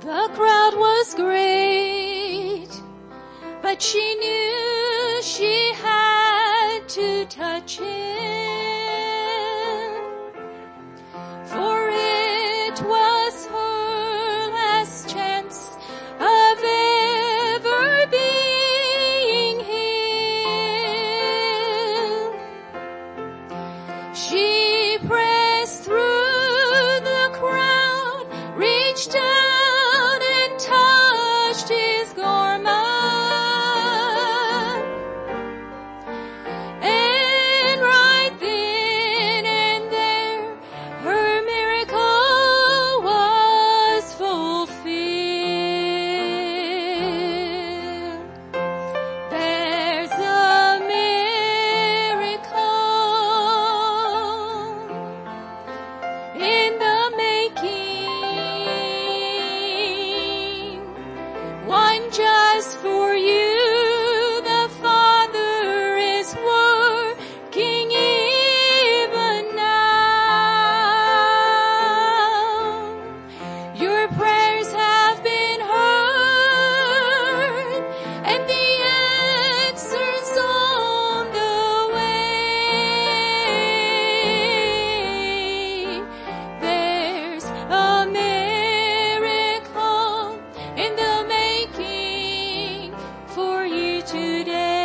The crowd was great, but she knew she had to touch him, for it was her last chance of ever being healed. She pressed through the crowd, reached out and touched his garment. And right then and there, her miracle was fulfilled. There's a miracle in the making, one just for you. The Father is working even now. Your prayers have been heard, and the answer's on the way. There's a miracle in the making for you today.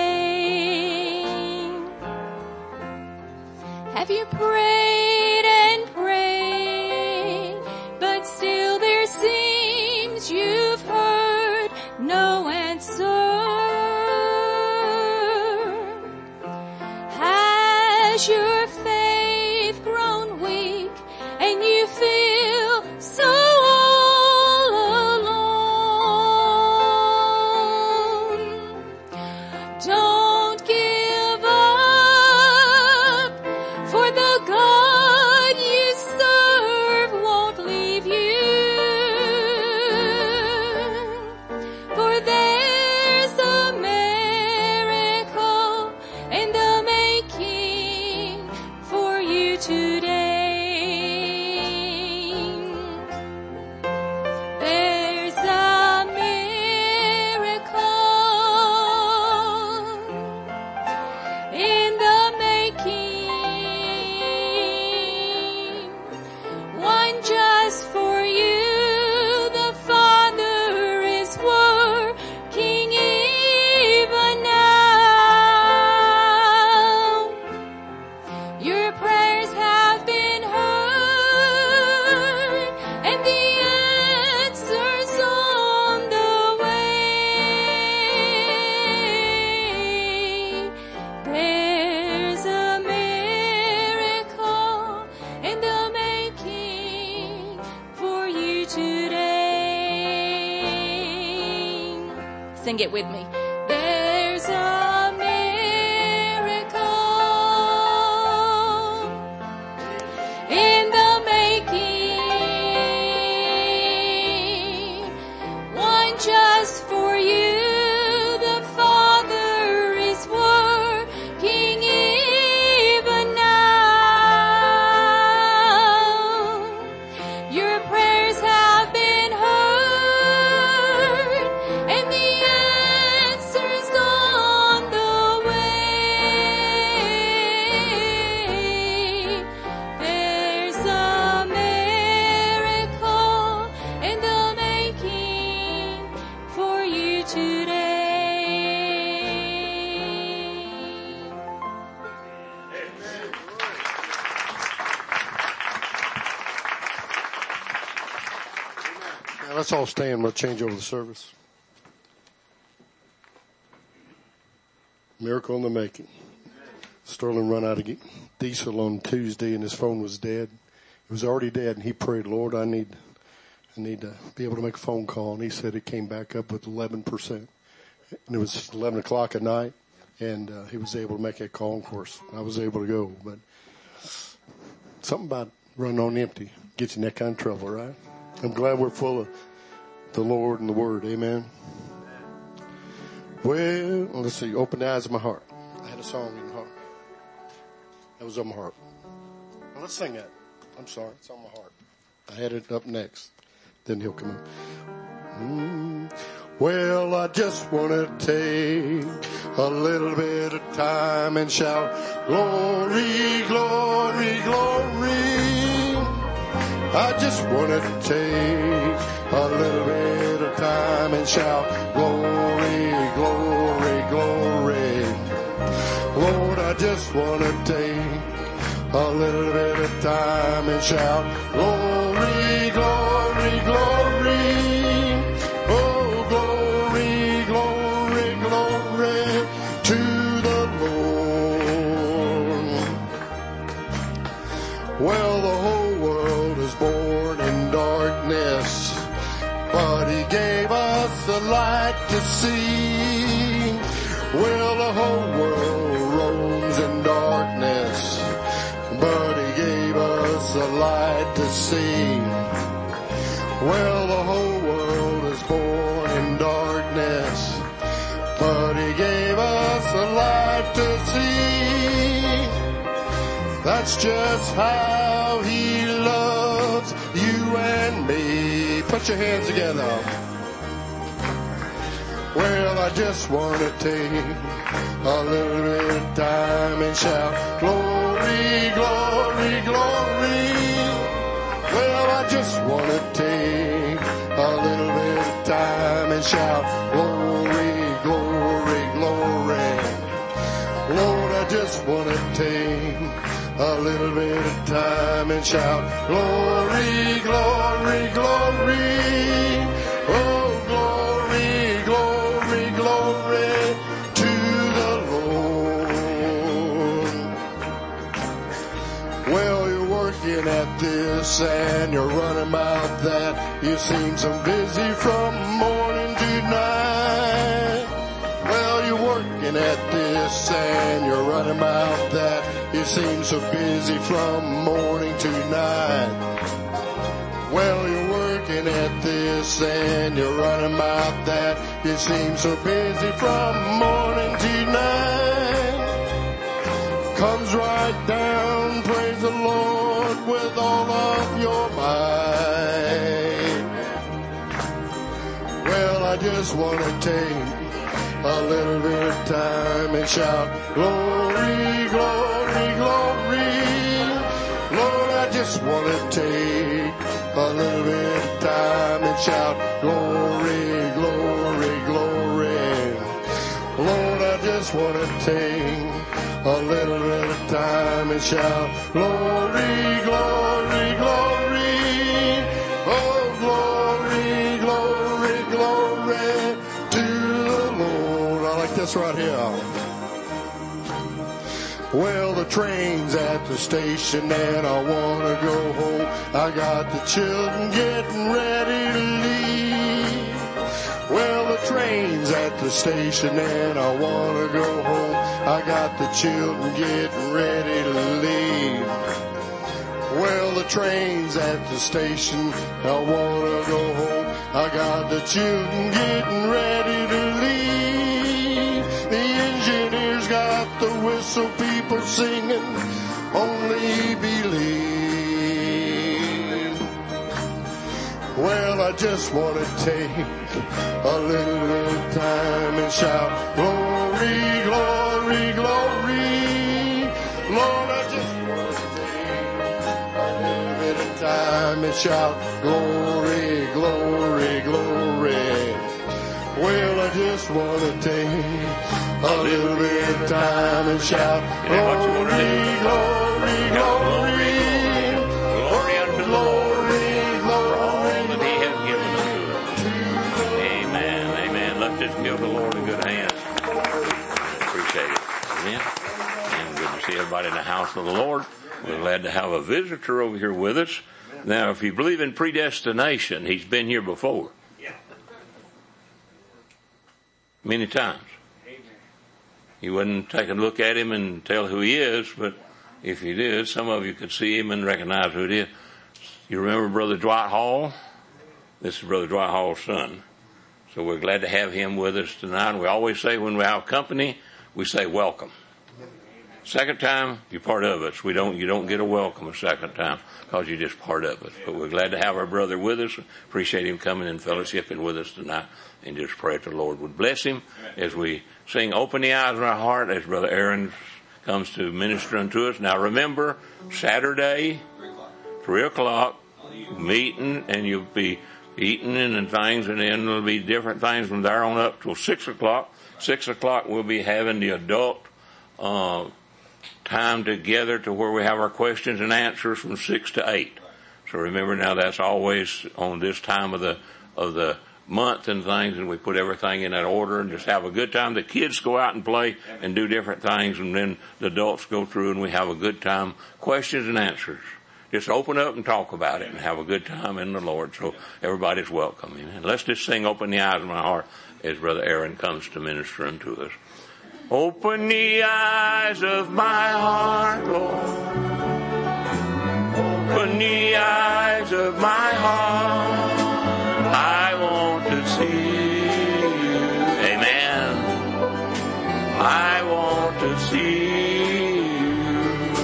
Have you prayed and prayed, but still there seems you've heard no answer? Has your faith grown weak and you feel so all alone? Don't give up, for the God you serve won't leave you. For there's a miracle in the making for you today. There's a miracle in the making, one just for you. The Father is working even now. Your prayers have been heard, and the answer's on the way. There's a miracle in the making for you today. Sing it with me. There's a miracle in the making, one just for you. The Father is working even now. Your prayers have been heard, and the answer's on the way. There's a miracle in the making for you today. Now let's all stand. We'll change over the service. Miracle in the making. Sterling run out of diesel on Tuesday and his phone was dead. It was already dead, and he prayed, Lord, I need to be able to make a phone call. And he said it came back up with 11%. And it was 11 o'clock at night, and he was able to make that call. Of course, I was able to go. But something about running on empty gets you in that kind of trouble, right? I'm glad we're full of the Lord and the Word. Amen. Well, let's see. Open the eyes of my heart. I had a song in the heart. That was on my heart. Well, let's sing that. I'm sorry. It's on my heart. I had it up next. Then he'll come in. Well, I just want to take a little bit of time and shout, glory, glory, glory. I just want to take a little bit of time and shout, glory, glory, glory. Lord, I just want to take a little bit of time and shout, glory, glory, glory. Oh, glory, glory, glory to the Lord. Well, the whole world is born in darkness, but He gave us a light to see. Well, the whole world roams in darkness, but He gave us a light to see. Well, the whole world is born in darkness, but He gave us a light to see. That's just how He loves you and me. Put your hands together. Well, I just want to take a little bit of time and shout, glory, glory, glory. Well, I just want to take a little bit of time and shout, glory, glory, glory. Lord, I just want to take a little bit of time and shout, glory, glory, glory. Oh, glory, glory, glory to the Lord. Well, you're working at this and you're running about that. You seem so busy from morning to night. Well, you're working at this and you're running about that. You seem so busy from morning to night. Well, you're working at this and you're running about that. You seem so busy from morning to night. Comes right down, praise the Lord with all of your might. Well, I just want to take a little bit of time and shout, glory, glory, glory. Lord, I just want to take a little bit of time and shout, glory, glory, glory. Lord, I just want to take a little bit of time and shout, glory, glory, glory. Oh, glory, glory, glory to the Lord. I like this right here. Well, the train's at the station and I want to go home. I got the children getting ready to leave. Well, the train's at the station and I want to go home. I got the children getting ready to leave. Well, the train's at the station, I want to go home. I got the children getting ready to leave. The engineer's got the whistle, people singing, only believe. Well, I just want to take a little bit of time and shout, glory, glory, glory. Lord, I just want to take a little bit of time and shout, glory, glory, glory. Well, I just want to take a little bit of time and shout, glory, glory, glory. Glory unto the Lord for all that He has given unto us. Amen, amen. Let's just give the Lord a good hand. Appreciate it. Amen. And good to see everybody in the house of the Lord. We're glad to have a visitor over here with us. Now, if you believe in predestination, he's been here before. Many times. You wouldn't take a look at him and tell who he is, but if you did, some of you could see him and recognize who it is. You remember Brother Dwight Hall? This is Brother Dwight Hall's son. So we're glad to have him with us tonight. We always say when we have company, we say welcome. Second time, you're part of us. You don't get a welcome a second time because you're just part of us. But we're glad to have our brother with us. Appreciate him coming and fellowshipping with us tonight. And just pray that the Lord would bless him as we sing Open the Eyes of Our Heart as Brother Aaron comes to minister unto us. Now remember, Saturday, 3 o'clock, meeting, and you'll be eating and things, and then there'll be different things from there on up till 6 o'clock. 6 o'clock we'll be having the adult time together to where we have our questions and answers from 6 to 8. So remember now, that's always on this time of the month and things, and we put everything in that order and just have a good time. The kids go out and play and do different things, and then the adults go through and we have a good time. Questions and answers. Just open up and talk about it and have a good time in the Lord. So everybody's welcome. Amen. Let's just sing Open the Eyes of My Heart as Brother Aaron comes to minister unto us. Open the eyes of my heart, Lord. Open the eyes of my heart. I want to see you. Amen. I want to see you.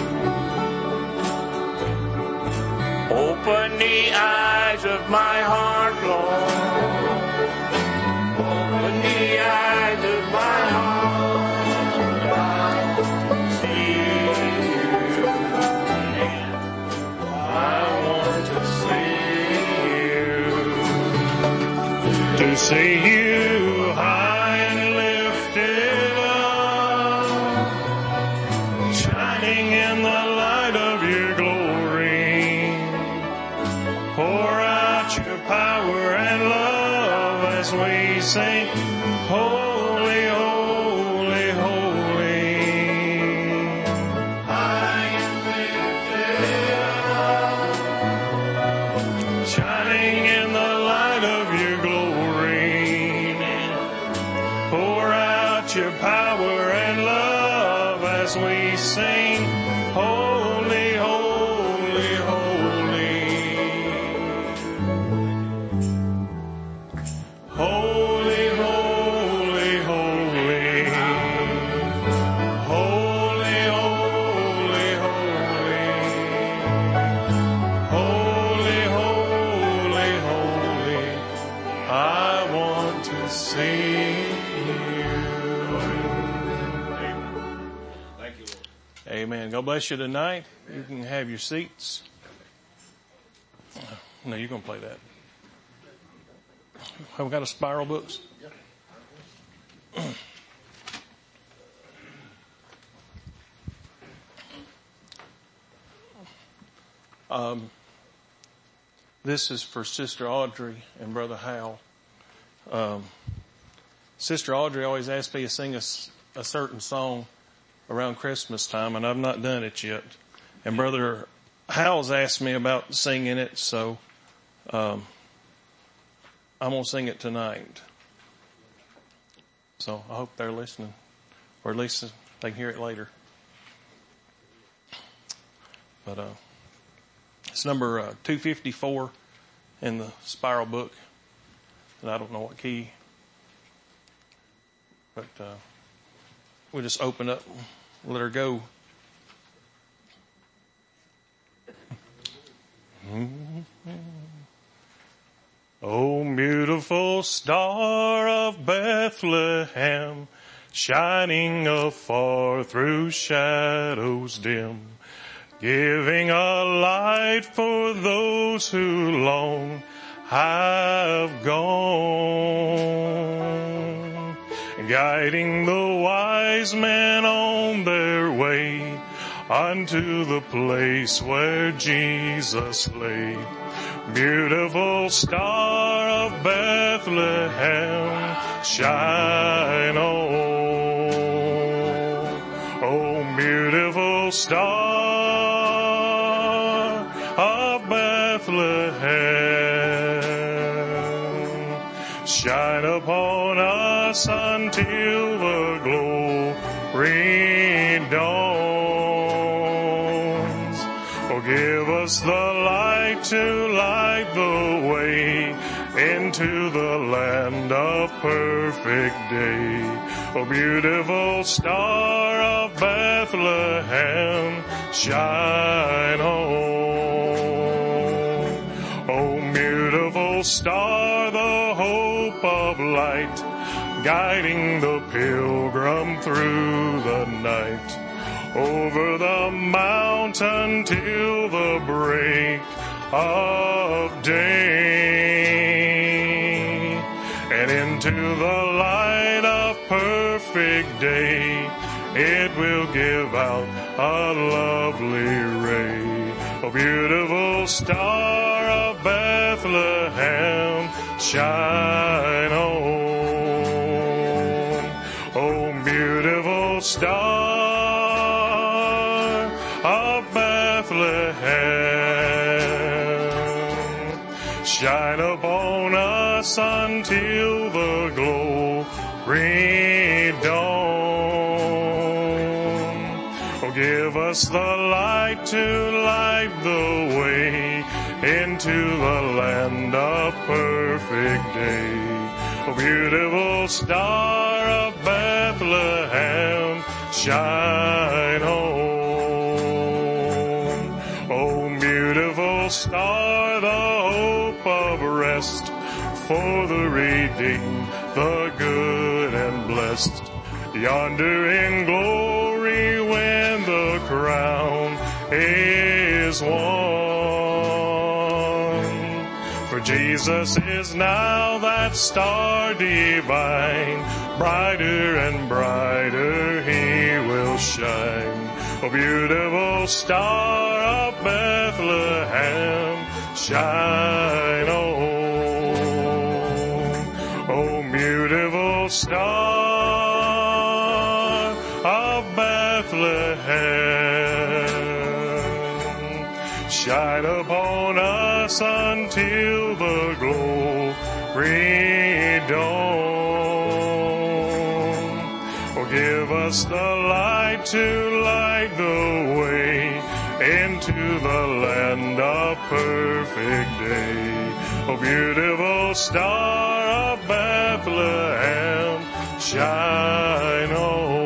Open the eyes of my heart, Lord. Open the eyes of my heart. To see you high and lifted up, shining in the light of your glory. Pour out your power and love as we sing, Holy, holy, holy. High and lifted up, shining in the light of your glory. Your power and love as we sing, Holy, holy, holy. Holy, holy, holy. Holy, holy, holy. Holy, holy, holy. I want to see. Amen. God bless you tonight. You can have your seats. No, you're going to play that. Have we got a spiral books? This is for Sister Audrey and Brother Hal. Sister Audrey always asks me to sing a certain song around Christmas time, and I've not done it yet. And Brother Hal's asked me about singing it, so I'm going to sing it tonight. So I hope they're listening, or at least they can hear it later. But it's number 254 in the spiral book, and I don't know what key, but we'll just open up and let her go. Oh, beautiful star of Bethlehem, shining afar through shadows dim, giving a light for those who long have gone, guiding the wise men on their way unto the place where Jesus lay. Beautiful star of Bethlehem, shine on. Oh, beautiful star of Bethlehem, shine upon us until the glory dawns. Oh, give us the light to light the way into the land of perfect day. O beautiful star of Bethlehem, shine home. O beautiful star, the hope of light, guiding the pilgrim through the night, over the mountain till the break of day, and into the light of perfect day, it will give out a lovely ray. O beautiful star of Bethlehem, shine home. O beautiful star of Bethlehem, shine upon us until the glory dawn. Oh, give us the light to light the way into the land of perfect day. Oh, beautiful star of Bethlehem, shine home. Oh, beautiful star, the hope of rest for the redeemed, the good and blessed. Yonder in glory when the crown is won. For Jesus is now that star divine, brighter and brighter he will shine. O beautiful star of Bethlehem, shine home. O beautiful star of Bethlehem, shine upon us until the glory dawn. Oh, give us the light to light the way into the land of perfect day. Oh, beautiful star of Bethlehem, shine home.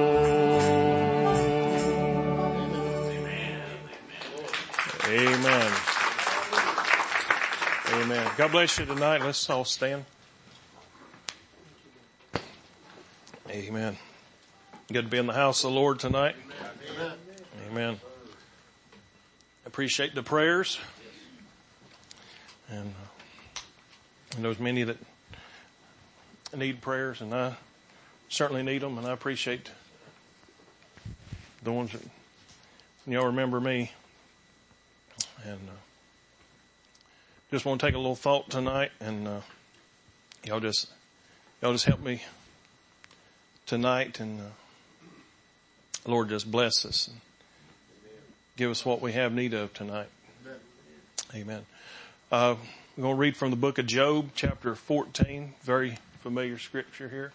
Amen. Amen. God bless you tonight. Let's all stand. Amen. Good to be in the house of the Lord tonight. Amen. Appreciate the prayers. And there's many that need prayers, and I certainly need them, and I appreciate the ones that y'all remember me. And just want to take a little thought tonight, and y'all just help me tonight, and Lord, just bless us and give us what we have need of tonight. Amen. We're going to read from the book of Job, chapter 14. Very familiar scripture here.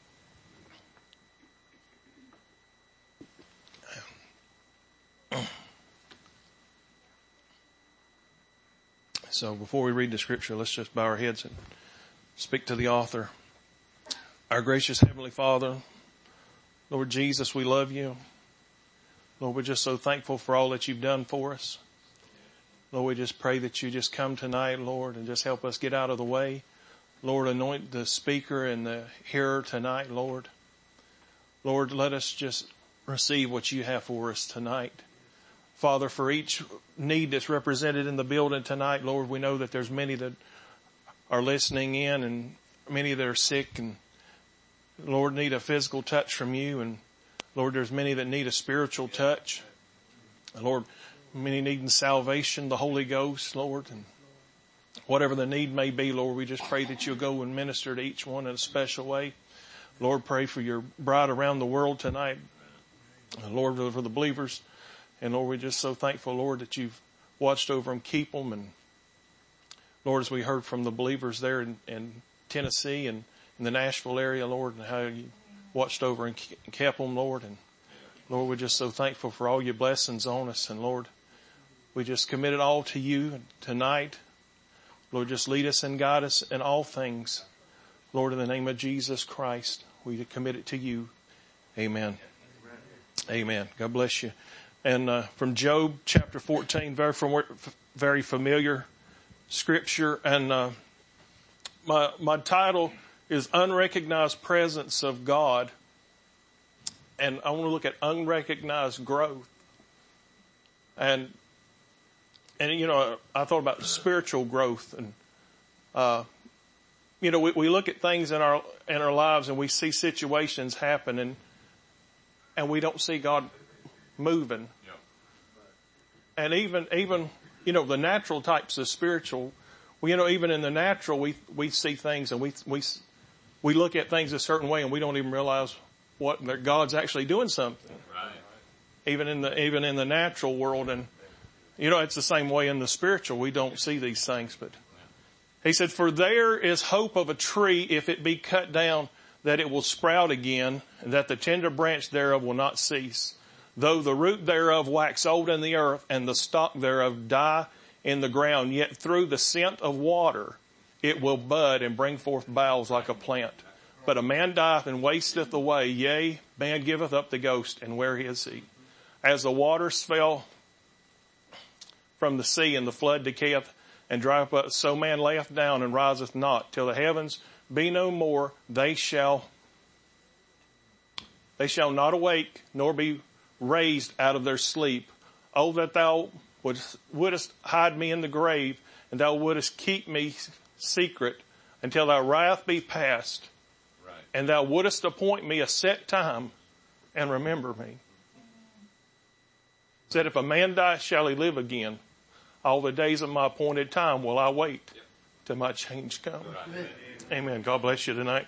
So before we read the scripture, let's just bow our heads and speak to the author. Our gracious Heavenly Father, Lord Jesus, we love you. Lord, we're just so thankful for all that you've done for us. Lord, we just pray that you just come tonight, Lord, and just help us get out of the way. Lord, anoint the speaker and the hearer tonight, Lord. Lord, let us just receive what you have for us tonight. Father, for each need that's represented in the building tonight, Lord, we know that there's many that are listening in and many that are sick and, Lord, need a physical touch from you. And, Lord, there's many that need a spiritual touch. And, Lord, many needing salvation, the Holy Ghost, Lord. And whatever the need may be, Lord, we just pray that you'll go and minister to each one in a special way. Lord, pray for your bride around the world tonight. And, Lord, for the believers. And Lord, we're just so thankful, Lord, that you've watched over them, keep them. And Lord, as we heard from the believers there in Tennessee and in the Nashville area, Lord, and how you watched over and kept them, Lord. And Lord, we're just so thankful for all your blessings on us. And Lord, we just commit it all to you tonight. Lord, just lead us and guide us in all things. Lord, in the name of Jesus Christ, we commit it to you. Amen. Amen. God bless you. And from Job chapter 14, very familiar scripture. And my title is Unrecognized Presence of God. And I want to look at unrecognized growth. And you know, I thought about spiritual growth. And you know, we look at things in our lives and we see situations happen and we don't see God moving. And even, you know, the natural types of spiritual, well, you know, even in the natural, we see things and we look at things a certain way and we don't even realize that God's actually doing something. Right. Even in the natural world. And, you know, it's the same way in the spiritual. We don't see these things, but he said, for there is hope of a tree, if it be cut down, that it will sprout again, and that the tender branch thereof will not cease. Though the root thereof wax old in the earth, and the stalk thereof die in the ground, yet through the scent of water it will bud and bring forth boughs like a plant. But a man dieth and wasteth away, yea, man giveth up the ghost, and where is he? As the waters fell from the sea, and the flood decayeth and drieth up, so man layeth down and riseth not, till the heavens be no more. They shall not awake, nor be raised out of their sleep. Oh, that thou wouldest hide me in the grave, and thou wouldest keep me secret until thy wrath be past. Right. And thou wouldest appoint me a set time and remember me. Said, if a man die, shall he live again? All the days of my appointed time will I wait till my change come. Amen. Amen. God bless you tonight.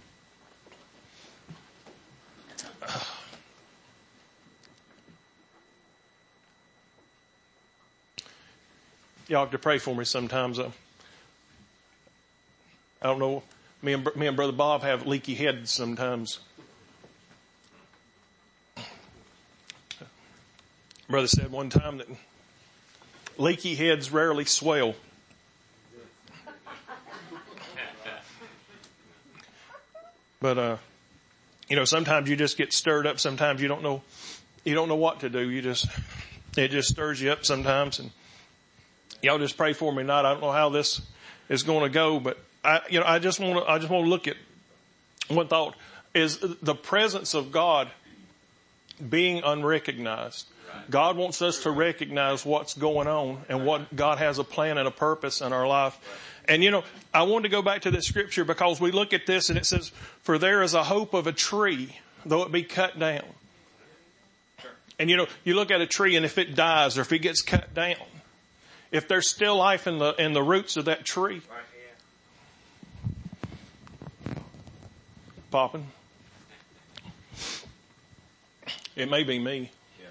Y'all have to pray for me sometimes. I don't know. Me and Brother Bob have leaky heads sometimes. Brother said one time that leaky heads rarely swell. But, you know, sometimes you just get stirred up. Sometimes you don't know what to do. It just stirs you up sometimes. And y'all just pray for me tonight. I don't know how this is going to go, but I just want to look at one thought is the presence of God being unrecognized. God wants us to recognize what's going on and what God has a plan and a purpose in our life. And, you know, I wanted to go back to this scripture because we look at this and it says, for there is a hope of a tree, though it be cut down. And, you know, you look at a tree and if it dies or if it gets cut down, if there's still life in the roots of that tree, popping, it may be me.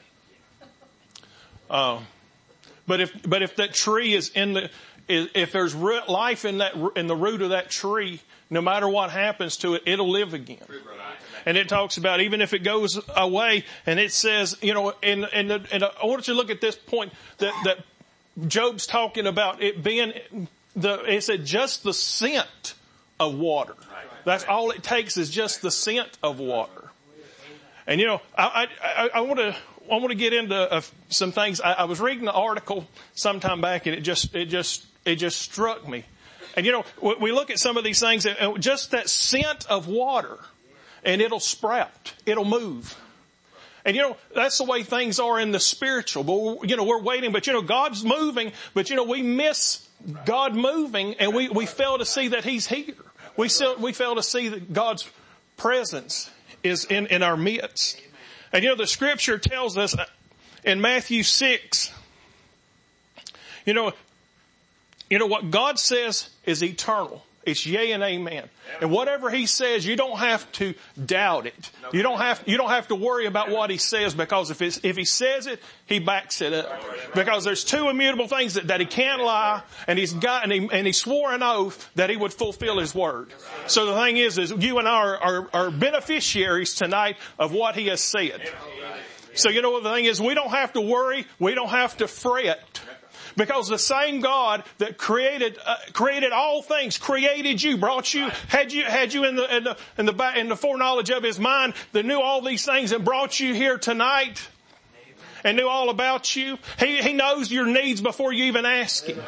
But if that tree is if there's life in the root of that tree, no matter what happens to it, it'll live again. And it talks about even if it goes away, and it says, you know, and I want you to look at this point that Job's talking about it being it said just the scent of water. That's all it takes is just the scent of water. And you know, I want to get into some things. I was reading an article sometime back, and it just struck me. And you know, we look at some of these things, and just that scent of water, and it'll sprout, it'll move. And you know, that's the way things are in the spiritual. But you know, we're waiting, but you know, God's moving, but you know, we miss God moving, and we fail to see that He's here. We fail to see that God's presence is in our midst. And you know, the scripture tells us in Matthew 6, you know what God says is eternal. It's yea and amen. And whatever He says, you don't have to doubt it. You don't have to worry about what He says, because if He says it, He backs it up. Because there's two immutable things that He can't lie, and He swore an oath that He would fulfill His word. So the thing is you and I are beneficiaries tonight of what He has said. So you know what the thing is, we don't have to worry, we don't have to fret. Because the same God that created all things, created you, brought you, had you in the foreknowledge of His mind, that knew all these things and brought you here tonight and knew all about you. He knows your needs before you even ask Him.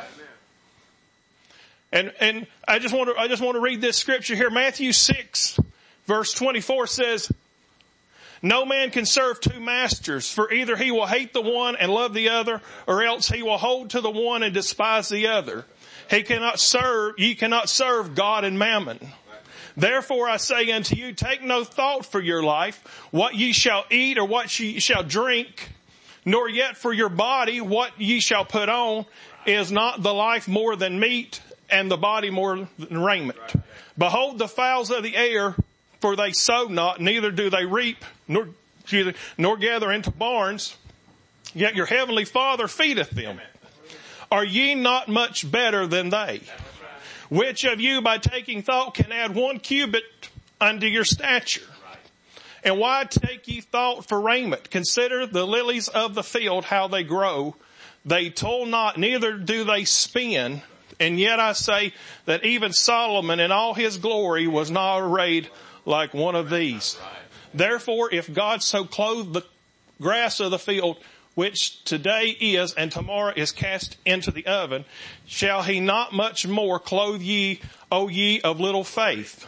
And I just want to read this scripture here. Matthew 6 verse 24 says, no man can serve two masters, for either he will hate the one and love the other, or else he will hold to the one and despise the other. Ye cannot serve God and mammon. Therefore I say unto you, take no thought for your life, what ye shall eat or what ye shall drink, nor yet for your body what ye shall put on. Is not the life more than meat, and the body more than raiment? Behold the fowls of the air, for they sow not, neither do they reap, nor gather into barns, yet your heavenly Father feedeth them. Are ye not much better than they? Which of you by taking thought can add 1 cubit unto your stature? And why take ye thought for raiment? Consider the lilies of the field, how they grow. They toil not, neither do they spin. And yet I say that even Solomon in all his glory was not arrayed like one of these. Therefore, if God so clothed the grass of the field, which today is and tomorrow is cast into the oven, shall He not much more clothe ye, O ye of little faith?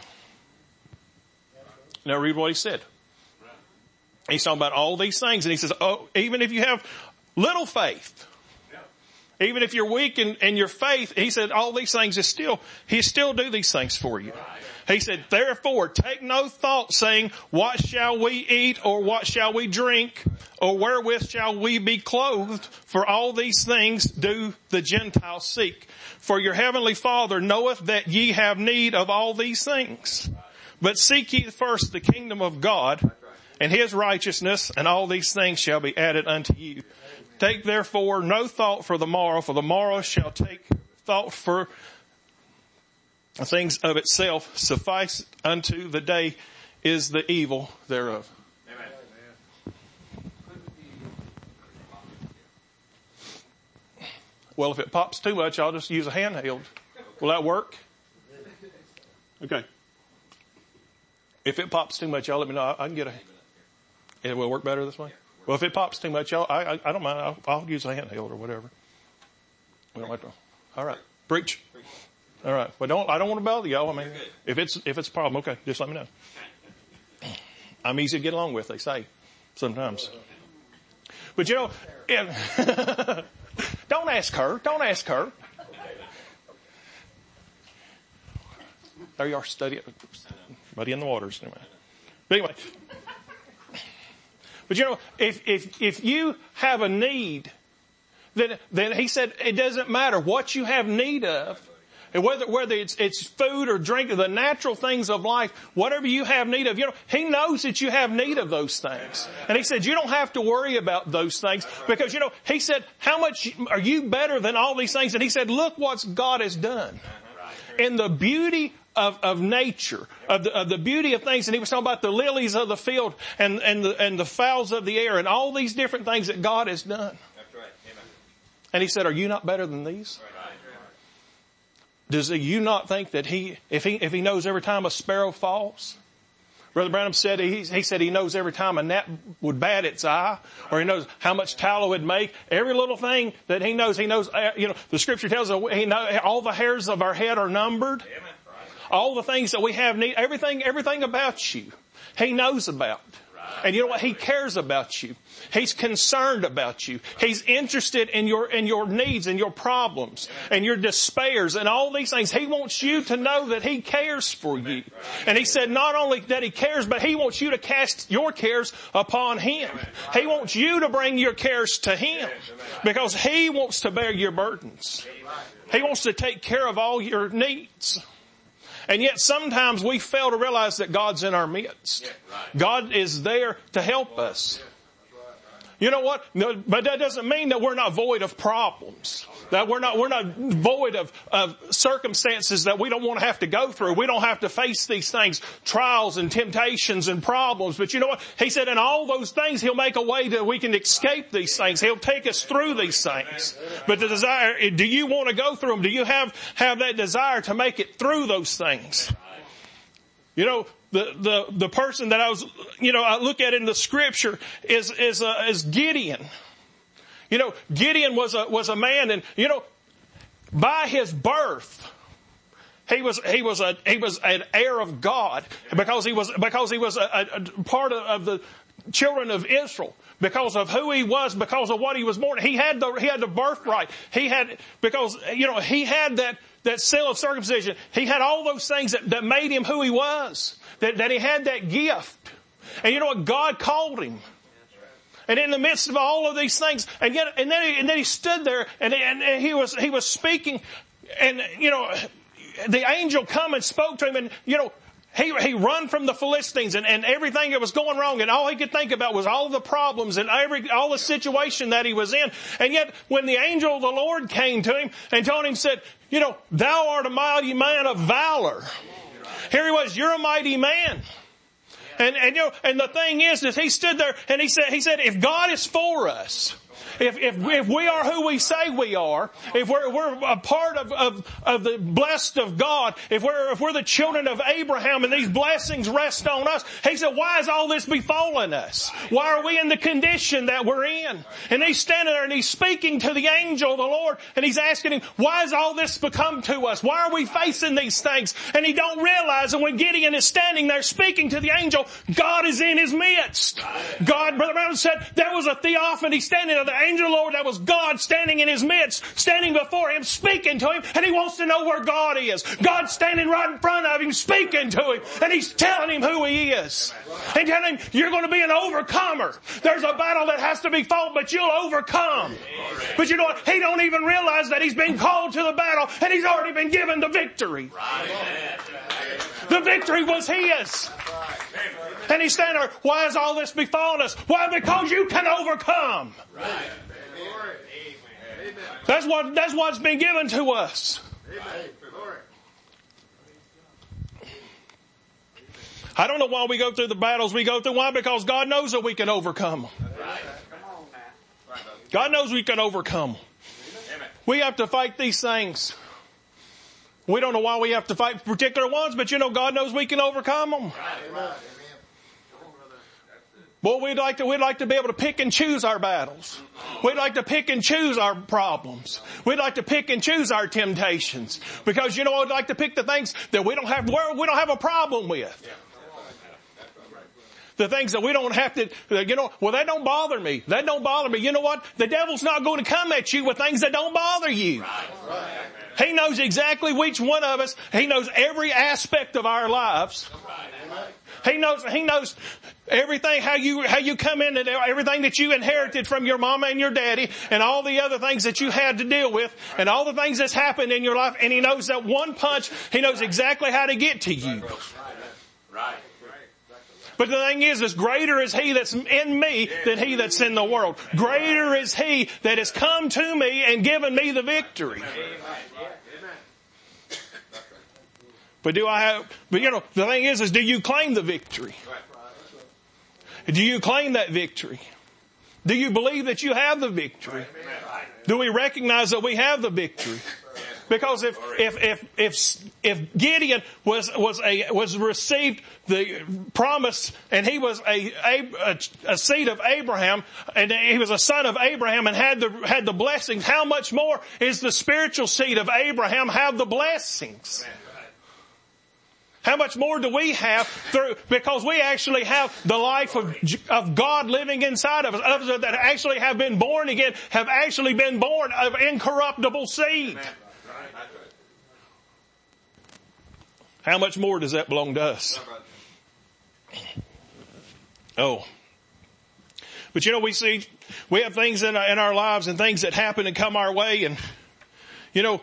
Now read what He said. He's talking about all these things, and He says, oh, even if you have little faith, even if you're weak in your faith, He said all these things He still do these things for you. He said, therefore, take no thought saying, what shall we eat, or what shall we drink, or wherewith shall we be clothed? For all these things do the Gentiles seek. For your heavenly Father knoweth that ye have need of all these things. But seek ye first the kingdom of God and His righteousness, and all these things shall be added unto you. Take therefore no thought for the morrow shall take thought for things of itself. Suffice unto the day is the evil thereof. Amen. Well, if it pops too much, I'll just use a handheld. Will that work? Okay. If it pops too much, y'all let me know. I can get it will work better this way. Well, if it pops too much, y'all, I don't mind. I'll use a handheld or whatever. We don't have to. All right. Preach. All right. Well, I don't want to bother y'all. I mean, if it's a problem, okay, just let me know. I'm easy to get along with, they say, sometimes. But you know, don't ask her. Don't ask her. There you are, studying, buddy in the waters. Anyway. But anyway. But you know, if you have a need, then He said it doesn't matter what you have need of. And whether it's food or drink, or the natural things of life, whatever you have need of, you know, He knows that you have need of those things. And He said, you don't have to worry about those things because, you know, He said, how much are you better than all these things? And He said, look what God has done. In the beauty of nature, of the beauty of things. And He was talking about the lilies of the field and the fowls of the air and all these different things that God has done. That's right. Amen. And He said, are you not better than these? Does you not think that if he knows every time a sparrow falls? Brother Branham said he said he knows every time a gnat would bat its eye, or He knows how much tallow it would make. Every little thing that He knows, you know, the Scripture tells us He knows all the hairs of our head are numbered. All the things that we have need, everything about you, He knows about. And you know what? He cares about you. He's concerned about you. He's interested in your needs and your problems and your despairs and all these things. He wants you to know that He cares for you. And He said not only that He cares, but He wants you to cast your cares upon Him. He wants you to bring your cares to Him because He wants to bear your burdens. He wants to take care of all your needs. And yet sometimes we fail to realize that God's in our midst. God is there to help us. You know what? No, but that doesn't mean that we're not void of problems. That we're not void of circumstances that we don't want to have to go through. We don't have to face these things, trials and temptations and problems. But you know what? He said in all those things, He'll make a way that we can escape these things. He'll take us through these things. But the desire, do you want to go through them? Do you have that desire to make it through those things? You know, the person that I look at in the scripture is Gideon. You know, Gideon was a man, and you know, by his birth, he was an heir of God because he was a part of the children of Israel. Because of who he was, because of what he was born, he had the birthright. He had that seal of circumcision. He had all those things that made him who he was. That he had that gift. And you know what? God called him. And in the midst of all of these things, and then he stood there and he was speaking, and you know, the angel come and spoke to him, and you know, he run from the Philistines and everything that was going wrong, and all he could think about was all the problems and all the situation that he was in. And yet when the angel of the Lord came to him and told him, said, you know, thou art a mighty man of valor. Here he was, you're a mighty man. And you know, and the thing is that he stood there and he said, if God is for us, if we are who we say we are, if we're a part of the blessed of God, if we're the children of Abraham and these blessings rest on us, he said, why is all this befallen us? Why are we in the condition that we're in? And he's standing there and he's speaking to the angel of the Lord, and he's asking him, why has all this become to us? Why are we facing these things? And he don't realize that when Gideon is standing there speaking to the angel, God is in his midst. God, Brother Brown said, there was a theophany standing there. The angel of the Lord, that was God standing in his midst, standing before him, speaking to him, and he wants to know where God is. God's standing right in front of him, speaking to him, and he's telling him who he is. And telling him, you're going to be an overcomer. There's a battle that has to be fought, but you'll overcome. But you know what? He don't even realize that he's been called to the battle, and he's already been given the victory. The victory was his. And he's standing there, why has all this befallen us? Why? Because you can overcome. That's what's been given to us. I don't know why we go through the battles we go through. Why? Because God knows that we can overcome them. God knows we can overcome them. We have to fight these things. We don't know why we have to fight particular ones, but you know, God knows we can overcome them. Well, we'd like to be able to pick and choose our battles. We'd like to pick and choose our problems. We'd like to pick and choose our temptations. Because, you know, we'd like to pick the things that we don't have a problem with. The things that we don't have to, you know, well, that don't bother me. That don't bother me. You know what? The devil's not going to come at you with things that don't bother you. He knows exactly which one of us. He knows every aspect of our lives. He knows everything, how you come in, and everything that you inherited from your mama and your daddy, and all the other things that you had to deal with, and all the things that's happened in your life. And he knows that one punch, he knows exactly how to get to you. Right. But the thing is greater is he that's in me than he that's in the world. Greater is he that has come to me and given me the victory. But you know, the thing is do you claim the victory? Do you claim that victory? Do you believe that you have the victory? Do we recognize that we have the victory? Because if Gideon was received the promise, and he was a seed of Abraham, and he was a son of Abraham, and had the blessings, how much more is the spiritual seed of Abraham have the blessings? How much more do we have because we actually have the life of God living inside of us. Others that actually have been born again have actually been born of incorruptible seed. How much more does that belong to us? Oh. But you know, we have things in our lives and things that happen and come our way, and you know,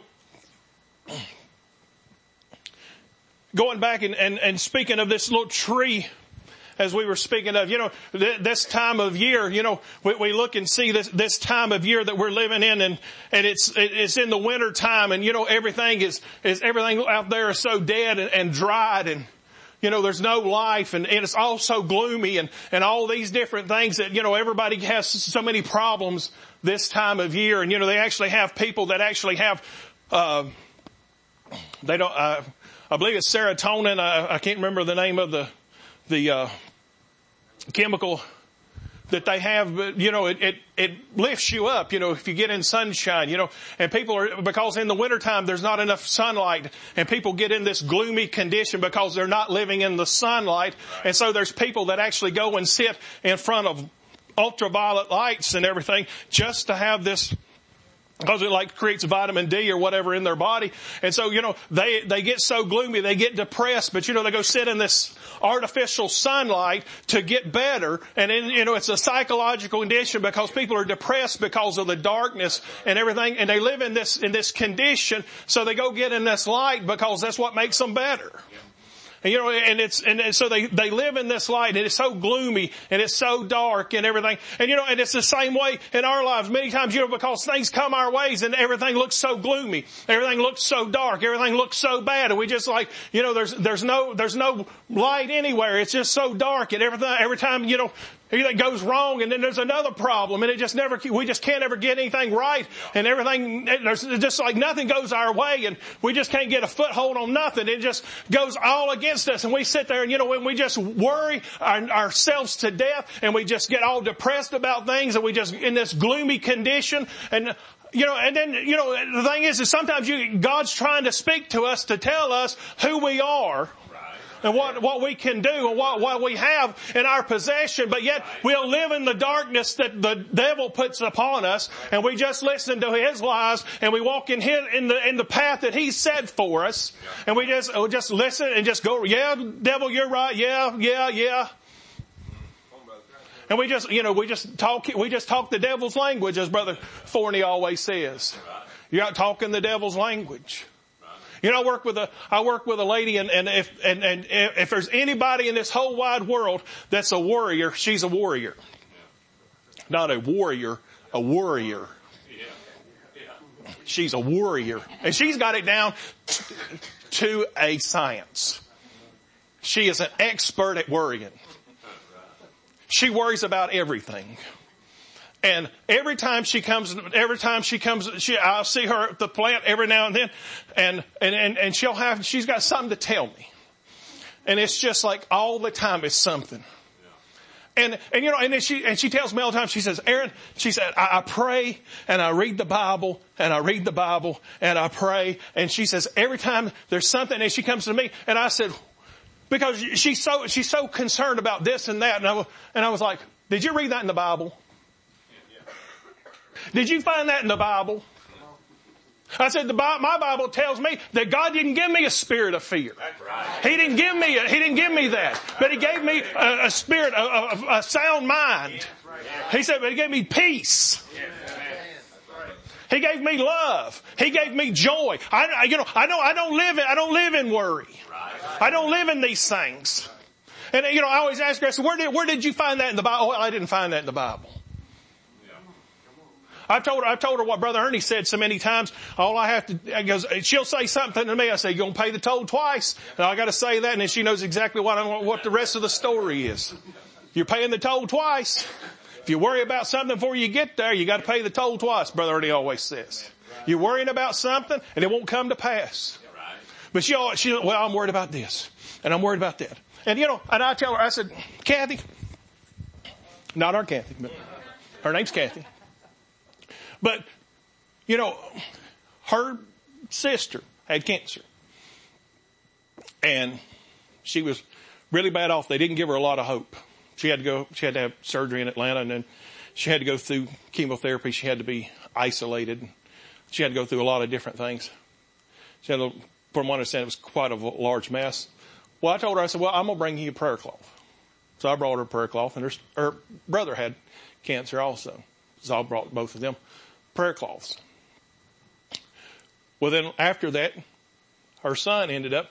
going back and speaking of this little tree as we were speaking of, this time of year, we look and see this time of year that we're living in, and it's in the winter time, and everything everything out there is so dead and dried, and there's no life, and it's all so gloomy, and all these different things that, everybody has so many problems this time of year. And, they actually have people that actually have, I believe it's serotonin. I can't remember the name of the chemical that they have, but, it lifts you up, if you get in sunshine, and people are, because in the wintertime there's not enough sunlight, and people get in this gloomy condition because they're not living in the sunlight. And so there's people that actually go and sit in front of ultraviolet lights and everything just to have this, because it creates vitamin D or whatever in their body. And so, they get so gloomy, they get depressed, but they go sit in this artificial sunlight to get better. And then, it's a psychological condition because people are depressed because of the darkness and everything. And they live in this condition. So they go get in this light because that's what makes them better. And so they live in this light, and it's so gloomy and it's so dark and everything. And and it's the same way in our lives. Many times, because things come our ways and everything looks so gloomy, everything looks so dark, everything looks so bad, and we just there's no light anywhere. It's just so dark, and every time, everything goes wrong, and then there's another problem, and we just can't ever get anything right, and everything, there's just nothing goes our way, and we just can't get a foothold on nothing. It just goes all against us, and we sit there and, when we just worry ourselves to death, and we just get all depressed about things, and we just in this gloomy condition, and and then, the thing is sometimes God's trying to speak to us to tell us who we are. And what we can do and what we have in our possession, but yet we'll live in the darkness that the devil puts upon us, and we just listen to his lies, and we walk in the path that he set for us, and we just listen and just go, yeah, devil, you're right, yeah. And we just talk the devil's language, as Brother Forney always says. You're not talking the devil's language. I work with a lady, and if there's anybody in this whole wide world that's a warrior, she's a warrior. Not a warrior, a worrier. She's a warrior. And she's got it down to a science. She is an expert at worrying. She worries about everything. And every time she comes, I'll see her at the plant every now and then, and she's got something to tell me. And it's just all the time it's something. And then she tells me all the time, she says, Aaron, she said, I pray and I read the Bible and I read the Bible and I pray. And she says, every time there's something, and she comes to me, and I said, because she's so concerned about this and that. And I was like, did you read that in the Bible? Did you find that in the Bible? I said, my Bible tells me that God didn't give me a spirit of fear. He didn't give me that. But He gave me a spirit of a sound mind. He said, but He gave me peace. He gave me love. He gave me joy. I don't live in worry. I don't live in these things. And I always ask her, I said, where did you find that in the Bible? Oh, I didn't find that in the Bible. I've told her what Brother Ernie said so many times. All I have to, because she'll say something to me. I say, you're going to pay the toll twice. And I got to say that. And then she knows exactly what the rest of the story is. You're paying the toll twice. If you worry about something before you get there, you got to pay the toll twice, Brother Ernie always says. You're worrying about something and it won't come to pass. But she well, I'm worried about this and I'm worried about that. And and I tell her, I said, Kathy, not our Kathy, but her name's Kathy. But, her sister had cancer. And she was really bad off. They didn't give her a lot of hope. She had to have surgery in Atlanta, and then she had to go through chemotherapy. She had to be isolated. She had to go through a lot of different things. From what I understand, it was quite a large mess. Well, I told her, I said, well, I'm going to bring you a prayer cloth. So I brought her a prayer cloth, and her brother had cancer also. So I brought both of them prayer cloths. Well, then after that, her son ended up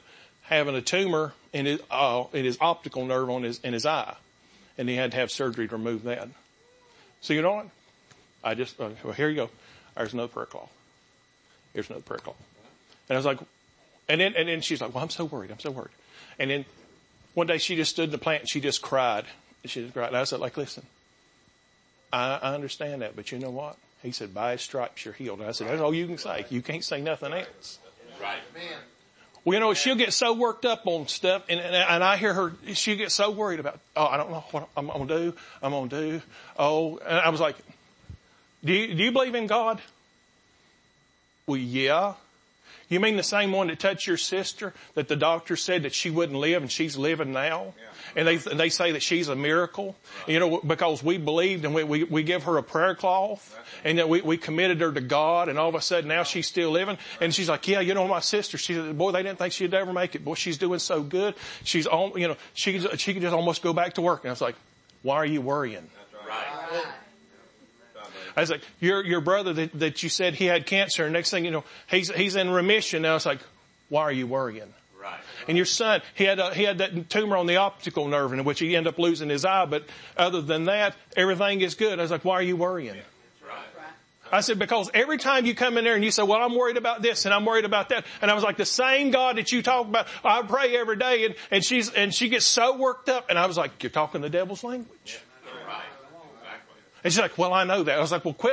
having a tumor in his optical nerve in his eye. And he had to have surgery to remove that. So you know what? Well, here you go. There's another prayer call. Here's another prayer call. And I was like, and then she's like, well, I'm so worried. And then one day she just stood in the plant and she just cried. And I said, like, listen, I understand that, but you know what? He said, by his stripes you're healed. And I said, that's all you can say. You can't say nothing else. Right. Well, you know, she'll get so worked up on stuff, and I hear her, she'll get so worried about, I don't know what I'm going to do. Oh, and I was like, do you believe in God? Well, yeah. You mean the same one that touched your sister that the doctor said that she wouldn't live and she's living now? Yeah. And they say that she's a miracle, right. You know, because we believed and we give her a prayer cloth and that we committed her to God, and all of a sudden now she's still living. And she's like, yeah, you know, my sister, she said, boy, they didn't think she'd ever make it. Boy, she's doing so good. She's on, you know, she could just almost go back to work. And I was like, why are you worrying? That's right. Right. I was like, your brother that you said he had cancer, and next thing you know, he's in remission. Now it's like, why are you worrying? Right. And your son, he had that tumor on the optical nerve in which he ended up losing his eye, but other than that, everything is good. I was like, why are you worrying? Right. I said, because every time you come in there and you say, well, I'm worried about this and I'm worried about that. And I was like, the same God that you talk about, I pray every day, and she gets so worked up. And I was like, you're talking the devil's language. Right. And she's like, well, I know that. I was like, well, quit.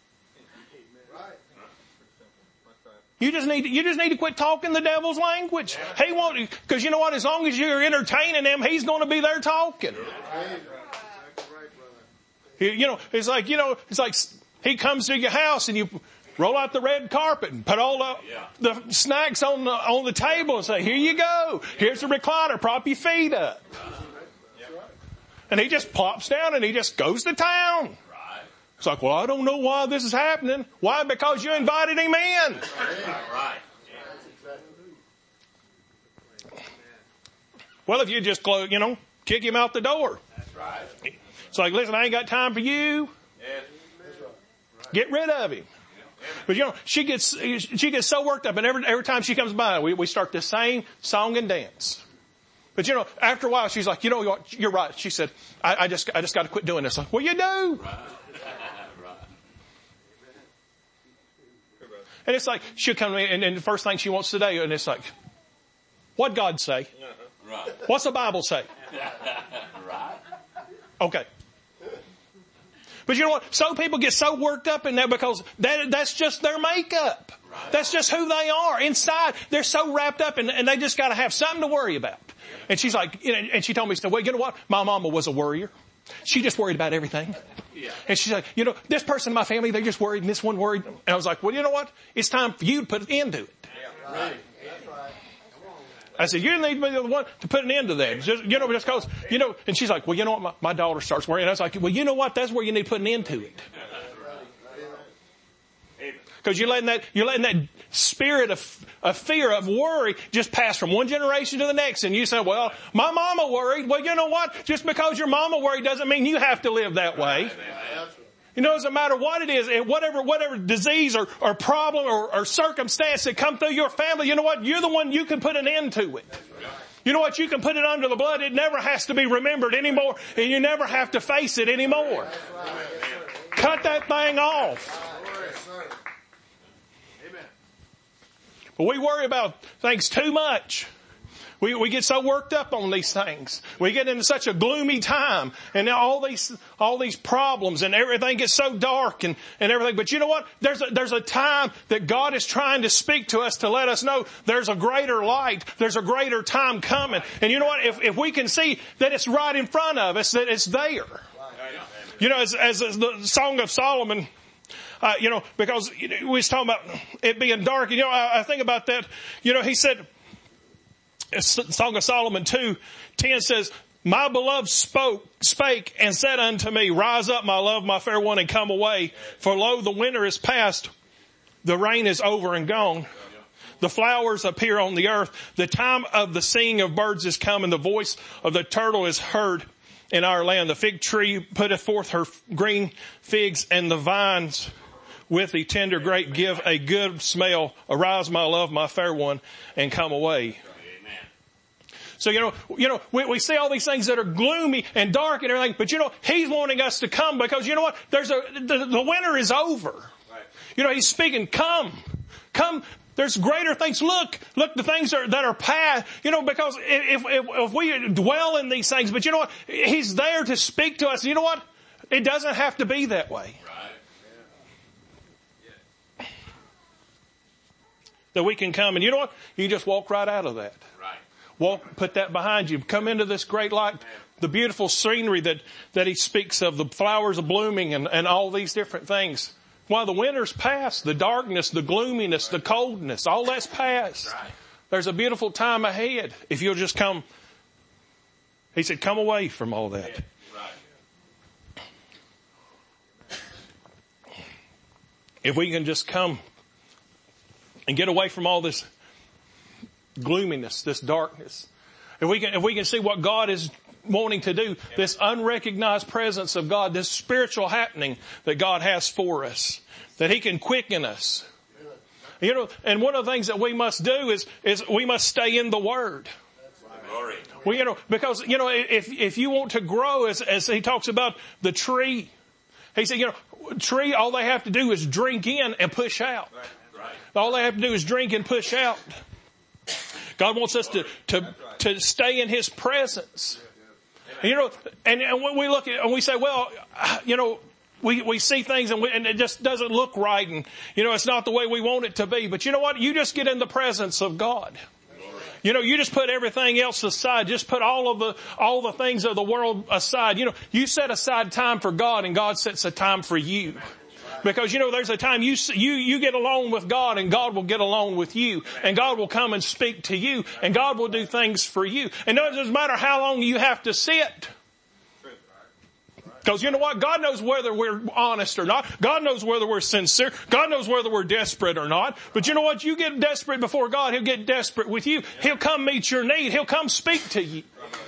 You just need to quit talking the devil's language. He won't, because you know what? As long as you're entertaining him, he's going to be there talking. You know, it's like he comes to your house and you roll out the red carpet and put all the snacks on the table and say, here you go. Here's the recliner. Prop your feet up. And he just plops down and he just goes to town. It's like, well, I don't know why this is happening. Why? Because you invited him in. Right. Well, if you just kick him out the door. That's right. It's like, listen, I ain't got time for you. Get rid of him. But you know, she gets so worked up, and every time she comes by, we start the same song and dance. But you know, after a while, she's like, you know what, you're right. She said, I just got to quit doing this. Like, well, you do. Right. And it's like, she'll come to me, and the first thing she wants to do, and it's like, what'd God say? Right. What's the Bible say? Right. Okay. But you know what? Some people get so worked up in that because that's just their makeup. Right. That's just who they are. Inside, they're so wrapped up, and they just got to have something to worry about. And she's like, and she told me, well, you know what? My mama was a worrier. She just worried about everything. Yeah. And she's like, you know, this person in my family, they're just worried, and this one worried. And I was like, well, you know what? It's time for you to put an end to it. Yeah. Right. I said, you need to be the one to put an end to that. Just because, and she's like, well, you know what? My daughter starts worrying. And I was like, well, you know what? That's where you need to put an end to it. Because you're letting that spirit of fear, of worry, just pass from one generation to the next. And you say, well, my mama worried. Well, you know what? Just because your mama worried doesn't mean you have to live that way. You know, it doesn't matter what it is, whatever disease or problem or circumstance that come through your family, you know what? You're the one, you can put an end to it. You know what? You can put it under the blood. It never has to be remembered anymore, and you never have to face it anymore. Cut that thing off. But we worry about things too much. We get so worked up on these things. We get into such a gloomy time, and all these problems, and everything gets so dark and everything. But you know what? There's a time that God is trying to speak to us to let us know there's a greater light. There's a greater time coming. And you know what? If we can see that it's right in front of us, that it's there. You know, as the Song of Solomon, because we was talking about it being dark. And, I think about that. He said, Song of Solomon 2:10 says, my beloved spake and said unto me, rise up, my love, my fair one, and come away. For lo, the winter is past. The rain is over and gone. The flowers appear on the earth. The time of the singing of birds is come, and the voice of the turtle is heard in our land. The fig tree putteth forth her green figs, and the vines with the tender grape give a good smell. Arise, my love, my fair one, and come away. So, we see all these things that are gloomy and dark and everything, but He's wanting us to come because you know what? The winter is over. Right. He's speaking, come. There's greater things. Look, the things that are past, because if we dwell in these things, but you know what? He's there to speak to us. You know what? It doesn't have to be that way. Right. That we can come and you know what? You just walk right out of that. Right. Put that behind you. Come into this great light, the beautiful scenery that he speaks of, the flowers are blooming and all these different things. While the winter's past, the darkness, the gloominess, the coldness, all that's past. Right. There's a beautiful time ahead if you'll just come. He said, come away from all that. Right. If we can just come and get away from all this gloominess, this darkness. If we can see what God is wanting to do, this unrecognized presence of God, this spiritual happening that God has for us, that He can quicken us. And one of the things that we must do is we must stay in the Word. Because if you want to grow, as he talks about the tree, he said, tree, all they have to do is drink in and push out. All they have to do is drink and push out. God wants us to stay in His presence. And when we look at and we say, well, we see things and it just doesn't look right, and it's not the way we want it to be. But you know what? You just get in the presence of God. You just put everything else aside. Just put all the things of the world aside. You set aside time for God, and God sets a time for you. Because, there's a time you get alone with God, and God will get alone with you, and God will come and speak to you, and God will do things for you. And it doesn't matter how long you have to sit. Because you know what? God knows whether we're honest or not. God knows whether we're sincere. God knows whether we're desperate or not. But you know what? You get desperate before God, He'll get desperate with you. He'll come meet your need. He'll come speak to you.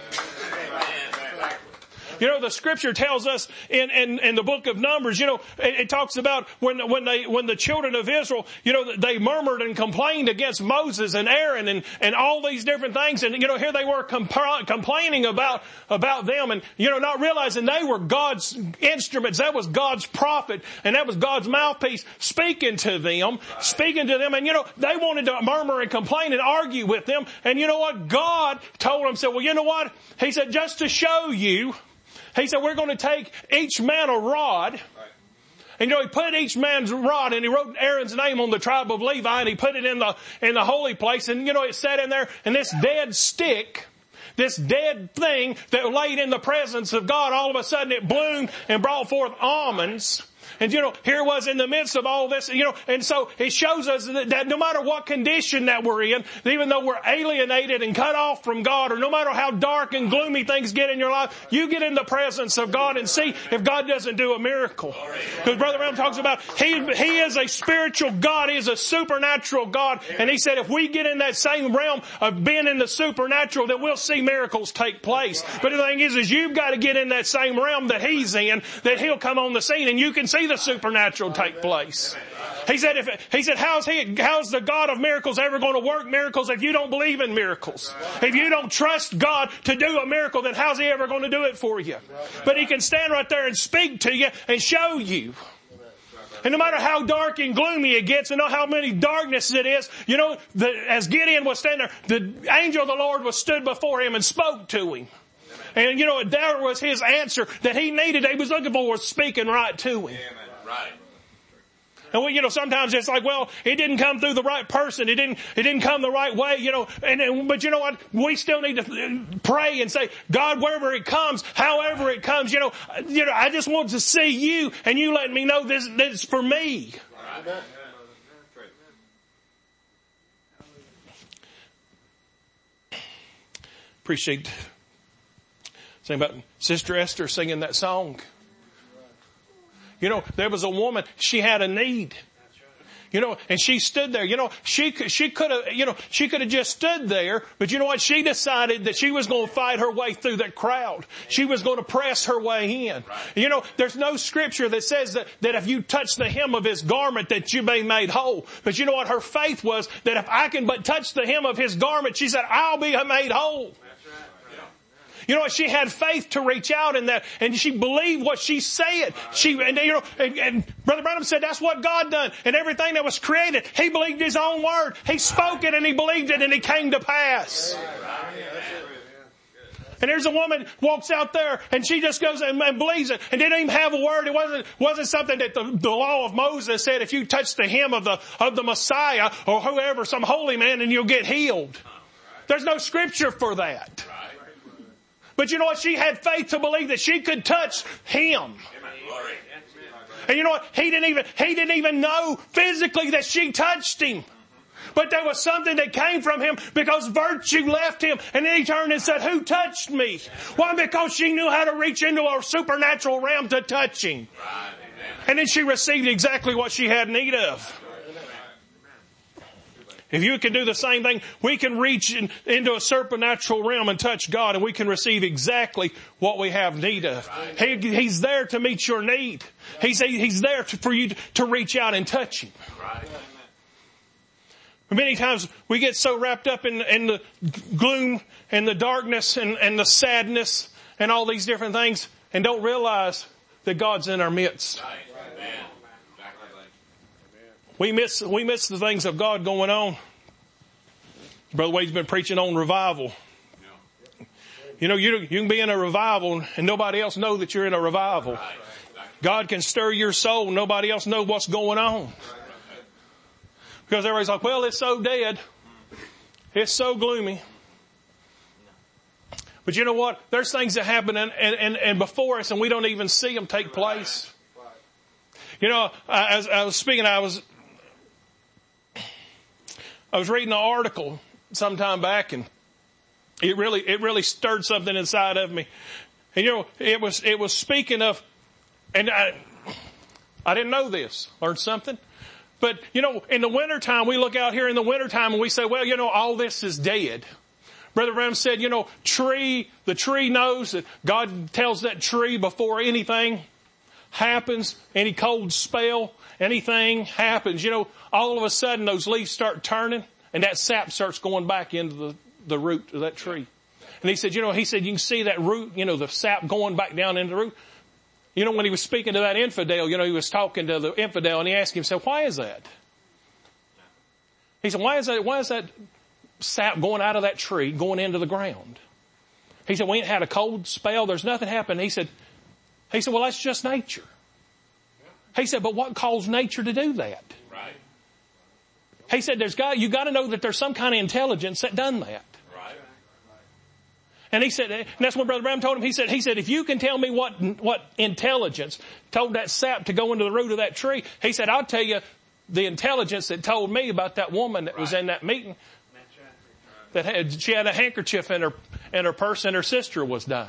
The scripture tells us in the book of Numbers, it talks about when the children of Israel, they murmured and complained against Moses and Aaron and all these different things. And, here they were complaining about them and, not realizing they were God's instruments. That was God's prophet, and that was God's mouthpiece speaking to them. And, they wanted to murmur and complain and argue with them. And you know what? God told them, said, well, you know what? He said, just to show you, He said, we're going to take each man a rod. And He put each man's rod, and He wrote Aaron's name on the tribe of Levi, and He put it in the holy place. And it sat in there, and this dead stick, this dead thing that laid in the presence of God, all of a sudden it bloomed and brought forth almonds. And here it was in the midst of all this, and so it shows us that no matter what condition that we're in, even though we're alienated and cut off from God, or no matter how dark and gloomy things get in your life, you get in the presence of God and see if God doesn't do a miracle. Because Brother Branham talks about, He is a spiritual God, He is a supernatural God, and he said if we get in that same realm of being in the supernatural, that we'll see miracles take place. But the thing is you've got to get in that same realm that He's in, that He'll come on the scene and you can see the supernatural take place. He said, how's the God of miracles ever going to work miracles if you don't believe in miracles? If you don't trust God to do a miracle, then how's He ever going to do it for you? But He can stand right there and speak to you and show you. And no matter how dark and gloomy it gets, and how many darknesses it is, as Gideon was standing there, the angel of the Lord was stood before him and spoke to him. And there was his answer that he needed, he was looking for, was speaking right to him. Right. And sometimes it's like, well, it didn't come through the right person. It didn't come the right way, but you know what? We still need to pray and say, God, wherever it comes, however it comes, I just want to see you, and you letting me know this is for me. Right. Appreciate saying about Sister Esther singing that song. There was a woman, she had a need. And she stood there. She could have just stood there, but you know what? She decided that she was going to fight her way through that crowd. She was going to press her way in. There's no scripture that says that if you touch the hem of His garment that you may be made whole. But you know what? Her faith was that if I can but touch the hem of His garment, she said, I'll be made whole. You know what? She had faith to reach out in that, and she believed what she said. And Brother Branham said that's what God done. And everything that was created, He believed His own word. He spoke it and He believed it and it came to pass. And there's a woman walks out there and she just goes and believes it and didn't even have a word. It wasn't something that the law of Moses said, if you touch the hem of the Messiah or whoever, some holy man, and you'll get healed. There's no scripture for that. But you know what? She had faith to believe that she could touch Him. And you know what? He didn't even know physically that she touched Him. But there was something that came from him because virtue left him. And then he turned and said, who touched me? Why? Because she knew how to reach into a supernatural realm to touch him. And then she received exactly what she had need of. If you can do the same thing, we can reach into a supernatural realm and touch God, and we can receive exactly what we have need of. He's there to meet your need. He's there for you to reach out and touch Him. Many times we get so wrapped up in the gloom and the darkness and the sadness and all these different things and don't realize that God's in our midst. We miss the things of God going on. Brother Wade's been preaching on revival. You know, you can be in a revival and nobody else know that you're in a revival. God can stir your soul. Nobody else know what's going on. Because everybody's like, well, it's so dead. It's so gloomy. But you know what? There's things that happen and before us and we don't even see them take place. You know, as I was speaking, I was reading an article sometime back and it really stirred something inside of me. And you know, it was speaking of, and I didn't know this, learned something. But, you know, in the wintertime, we look out here in the wintertime and we say, well, you know, all this is dead. Brother Branham said, you know, the tree knows that God tells that tree before anything happens, any cold spell, anything happens. You know, all of a sudden those leaves start turning and that sap starts going back into the root of that tree. And he said, you can see that root, you know, the sap going back down into the root. You know, when he was speaking to that infidel, you know, he was talking to the infidel and he asked himself, why is that? He said, why is that sap going out of that tree, going into the ground? He said, we ain't had a cold spell. There's nothing happened. He said, well, that's just nature. He said, but what caused nature to do that? Right. He said, you got to know that there's some kind of intelligence that done that. And he said, and that's what Brother Branham told him. He said, if you can tell me what intelligence told that sap to go into the root of that tree, he said, I'll tell you the intelligence that told me about that woman that was in that meeting. That she had a handkerchief in her purse and her sister was dying.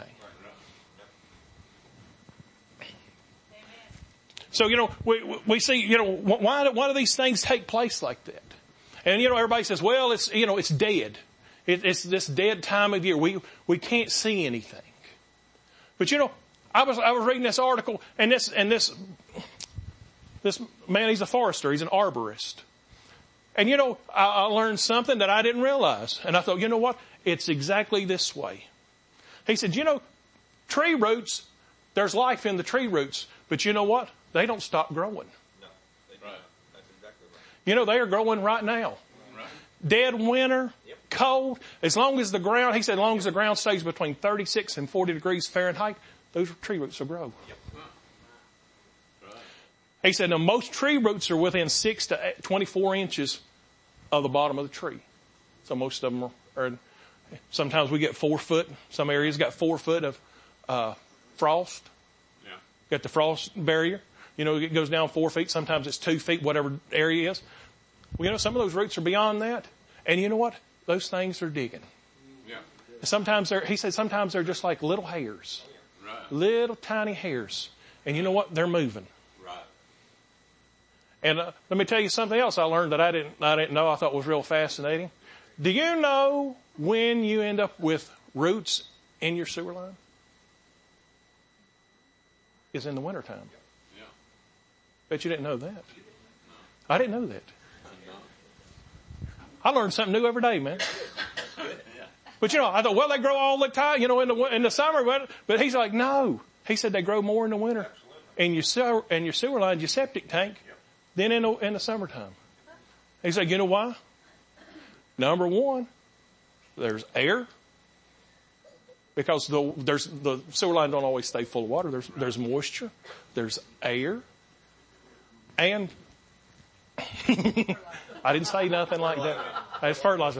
So, you know, we see, you know, why do these things take place like that? And, you know, everybody says, well, it's dead. It's this dead time of year. We can't see anything. But you know, I was reading this article and this man, he's a forester. He's an arborist. And you know, I learned something that I didn't realize. And I thought, you know what? It's exactly this way. He said, you know, tree roots, there's life in the tree roots, but you know what? They don't stop growing. No, right. That's exactly right. You know, they are growing right now. Right. Dead winter. Cold, as long as the ground stays between 36 and 40 degrees Fahrenheit, those tree roots will grow. Yep. Right. He said, now most tree roots are within 6 to 24 inches of the bottom of the tree. So most of them are sometimes we get 4 foot. Some areas got 4 foot of frost. Yeah. Got the frost barrier. You know, it goes down 4 feet. Sometimes it's 2 feet, whatever area is. Well, you know, some of those roots are beyond that. And you know what? Those things are digging. Yeah. Sometimes they're just like little hairs. Right. Little tiny hairs. And you know what? They're moving. Right. And let me tell you something else I learned that I didn't know. I thought was real fascinating. Do you know when you end up with roots in your sewer line? It's in the wintertime. Yeah. Bet you didn't know that. I didn't know that. I learn something new every day, man. But I thought, well, they grow all the time, in the summer. But he's like, no. He said they grow more in the winter. And your sewer line, your septic tank, than in the summertime. He said, you know why? Number one, there's air. Because the sewer line don't always stay full of water. There's moisture. There's air. And I didn't say nothing like that. It's fertilizer.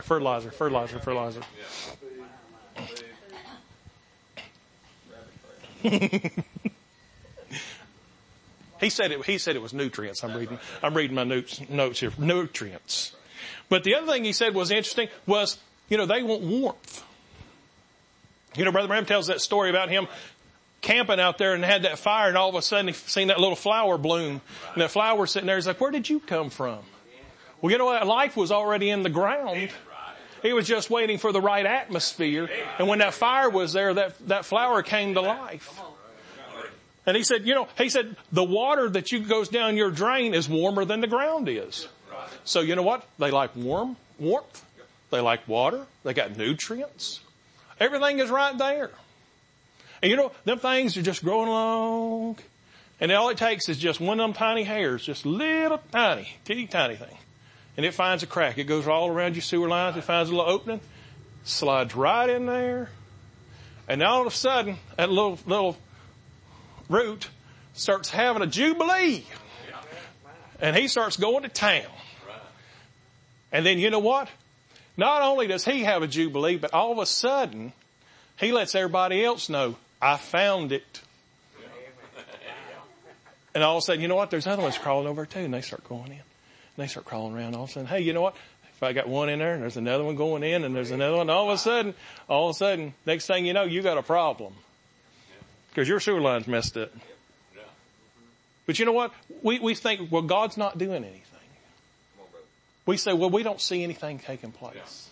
He said it was nutrients. I'm reading my notes here. Nutrients. But the other thing he said was interesting was, they want warmth. Brother Branham tells that story about him camping out there and had that fire, and all of a sudden he seen that little flower bloom. And that flower sitting there, he's like, where did you come from? Well, you know what? Life was already in the ground. He was just waiting for the right atmosphere. And when that fire was there, that flower came to life. And he said, the water that goes down your drain is warmer than the ground is. So you know what? They like warmth. They like water. They got nutrients. Everything is right there. And them things are just growing along. And all it takes is just one of them tiny hairs, just little tiny, teeny tiny thing. And it finds a crack. It goes all around your sewer lines. It finds a little opening, slides right in there. And all of a sudden, that little root starts having a jubilee. And he starts going to town. And then you know what? Not only does he have a jubilee, but all of a sudden, he lets everybody else know, I found it. And all of a sudden, you know what? There's other ones crawling over too. And they start going in. And they start crawling around. All of a sudden, hey, you know what? If I got one in there and there's another one going in and there's another one, all of a sudden, next thing you know, you got a problem. Because your sewer line's messed up. But you know what? We think, well, God's not doing anything. We say, well, we don't see anything taking place.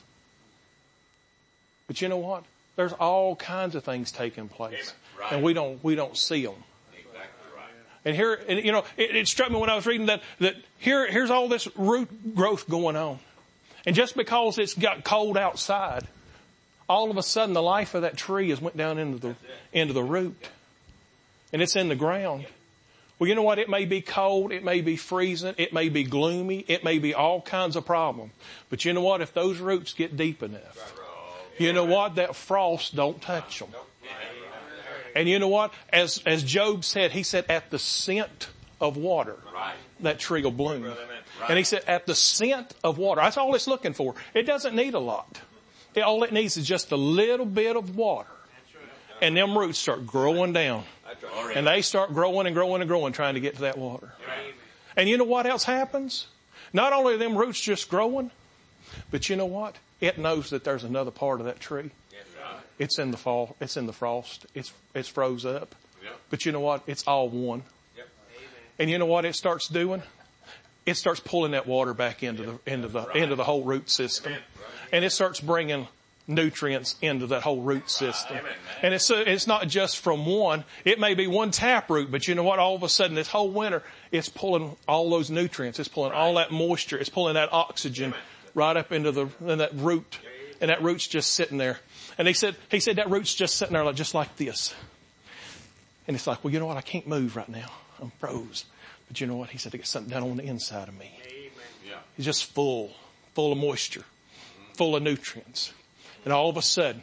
But you know what? There's all kinds of things taking place. And we don't see them. And here, it struck me when I was reading that here's all this root growth going on. And just because it's got cold outside, all of a sudden the life of that tree has went down into the root. And it's in the ground. Well, you know what? It may be cold. It may be freezing. It may be gloomy. It may be all kinds of problems. But you know what? If those roots get deep enough, you know what? That frost don't touch them. And you know what? As Job said, he said, at the scent of water, that tree will bloom. And he said, at the scent of water. That's all it's looking for. It doesn't need a lot. All it needs is just a little bit of water. And them roots start growing down. And they start growing and growing and growing, trying to get to that water. And you know what else happens? Not only are them roots just growing, but you know what? It knows that there's another part of that tree. It's in the fall. It's in the frost. It's froze up. But you know what? It's all one. And you know what it starts doing? It starts pulling that water back into the whole root system. And it starts bringing nutrients into that whole root system. And it's not just from one. It may be one tap root, but you know what? All of a sudden, this whole winter, it's pulling all those nutrients. It's pulling all that moisture. It's pulling that oxygen right up into that root. And that root's just sitting there. And he said that root's just sitting there just like this. And it's like, well, you know what? I can't move right now. I'm froze. But you know what? He said, I got something down on the inside of me. It's just full of moisture, full of nutrients. And all of a sudden,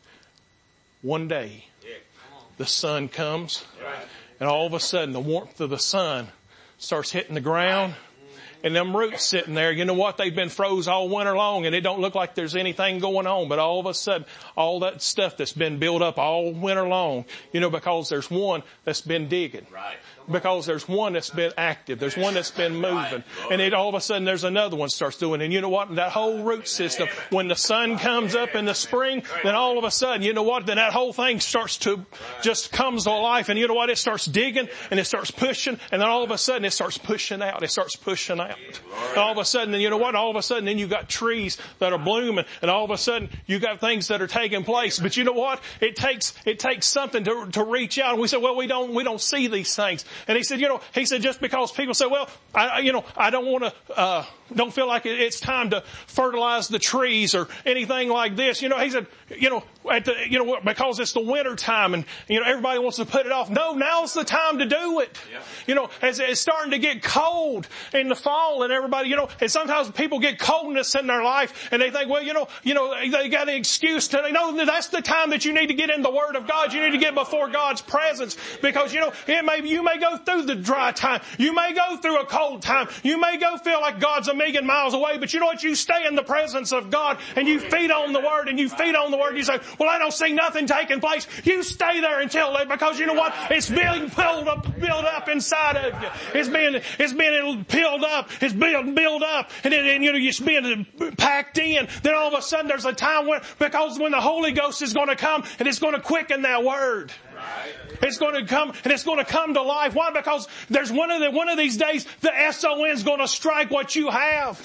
one day, the sun comes, and all of a sudden, the warmth of the sun starts hitting the ground, and them roots sitting there, you know what? They've been froze all winter long, and it don't look like there's anything going on, but all of a sudden, all that stuff that's been built up all winter long, because there's one that's been digging. Because there's one that's been active. There's one that's been moving. And then all of a sudden there's another one starts doing it. And you know what? That whole root system, when the sun comes up in the spring, then all of a sudden, you know what? Then that whole thing just comes to life. And you know what? It starts digging and it starts pushing. And then all of a sudden it starts pushing out. It starts pushing out. And all of a sudden, then you know what? All of a sudden then you got trees that are blooming. And all of a sudden you got things that are taking place. But you know what? It takes something to reach out. And we say, well, we don't see these things. And he said, just because people say, well, I don't want to don't feel like it's time to fertilize the trees or anything like this. He said, because it's the winter time and, everybody wants to put it off. No, now's the time to do it. Yeah. As it's starting to get cold in the fall and everybody, and sometimes people get coldness in their life and they think, well, they got an excuse to, no, that's the time that you need to get in the Word of God. You need to get before God's presence because, you may go through the dry time. You may go through a cold time. You may feel like God's a million miles away, but you know what? You stay in the presence of God and you feed on the Word and you feed on the Word. You say, well, I don't see nothing taking place. You stay there until that, because you know what? It's being built up inside of you. It's being filled up. It's being built up and it's being packed in. Then all of a sudden there's a time when the Holy Ghost is going to come and it's going to quicken that Word. It's going to come and it's going to come to life. Why? Because there's one of these days the SON is going to strike what you have.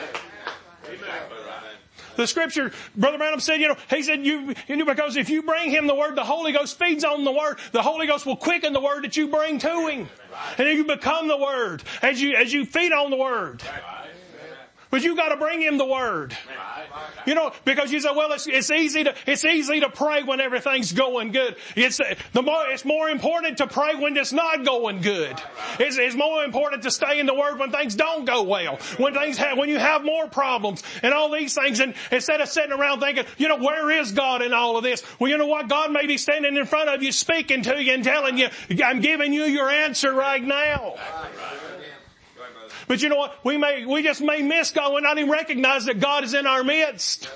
The scripture, Brother Branham said, he said, because if you bring him the Word, the Holy Ghost feeds on the Word. The Holy Ghost will quicken the Word that you bring to him. And then you become the Word as you feed on the Word. But you got to bring him the Word. Because you say, well, it's easy to pray when everything's going good. It's more important to pray when it's not going good. It's more important to stay in the Word when things don't go well. When you have more problems and all these things, and instead of sitting around thinking, where is God in all of this? Well, you know what? God may be standing in front of you, speaking to you and telling you, I'm giving you your answer right now. But you know what? We just may miss God. We not even recognize that God is in our midst.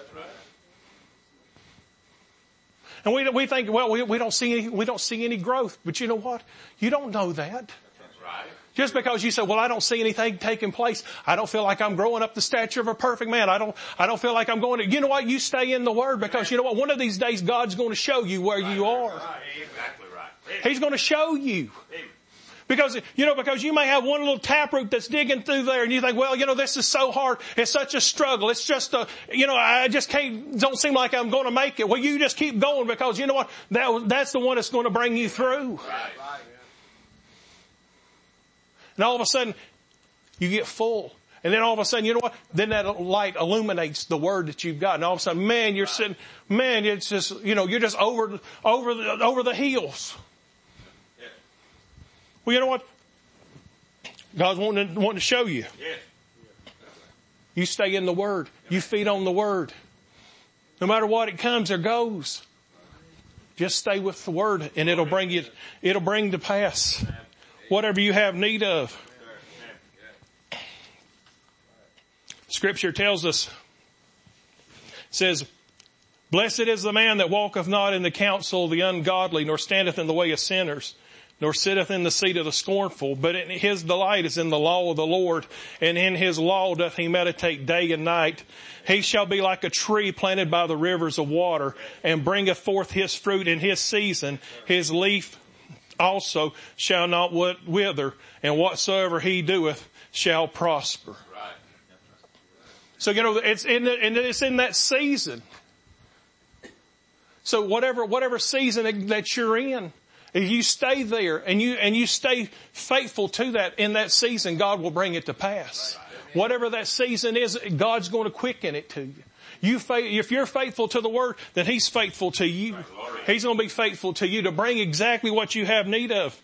And we think, well, we don't see any growth. But you know what? You don't know that. Just because you say, well, I don't see anything taking place. I don't feel like I'm growing up the stature of a perfect man. I don't feel like I'm going to, you know what? You stay in the Word, because you know what? One of these days God's going to show you where you are. Exactly right. He's going to show you. Because you may have one little taproot that's digging through there and you think, well, this is so hard. It's such a struggle. It's just I just don't seem like I'm going to make it. Well, you just keep going, because you know what? That's the one that's going to bring you through. Right. And all of a sudden, you get full. And then all of a sudden, you know what? Then that light illuminates the Word that you've got. And all of a sudden, man, you're sitting, it's just, you're just over the hills. Well, you know what? God's wanting to show you. You stay in the Word. You feed on the Word. No matter what it comes or goes, just stay with the Word, and it'll bring to pass whatever you have need of. Scripture tells us, it says, blessed is the man that walketh not in the counsel of the ungodly, nor standeth in the way of sinners, nor sitteth in the seat of the scornful, but his delight is in the law of the Lord, and in his law doth he meditate day and night. He shall be like a tree planted by the rivers of water, and bringeth forth his fruit in his season. His leaf also shall not wither, and whatsoever he doeth shall prosper. So, it's in that season. So whatever season that you're in, if you stay there and you stay faithful to that in that season, God will bring it to pass. Whatever that season is, God's going to quicken it to you. If you're faithful to the Word, then He's faithful to you. He's going to be faithful to you to bring exactly what you have need of.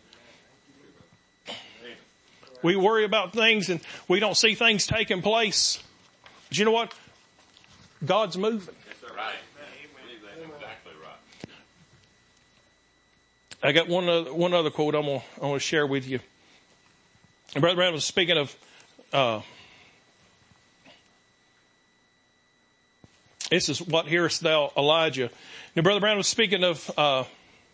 We worry about things and we don't see things taking place. But you know what? God's moving. I got one other quote I'm going to share with you. And Brother Branham was speaking of, this is what hearest thou, Elijah. Now Brother Branham was speaking of,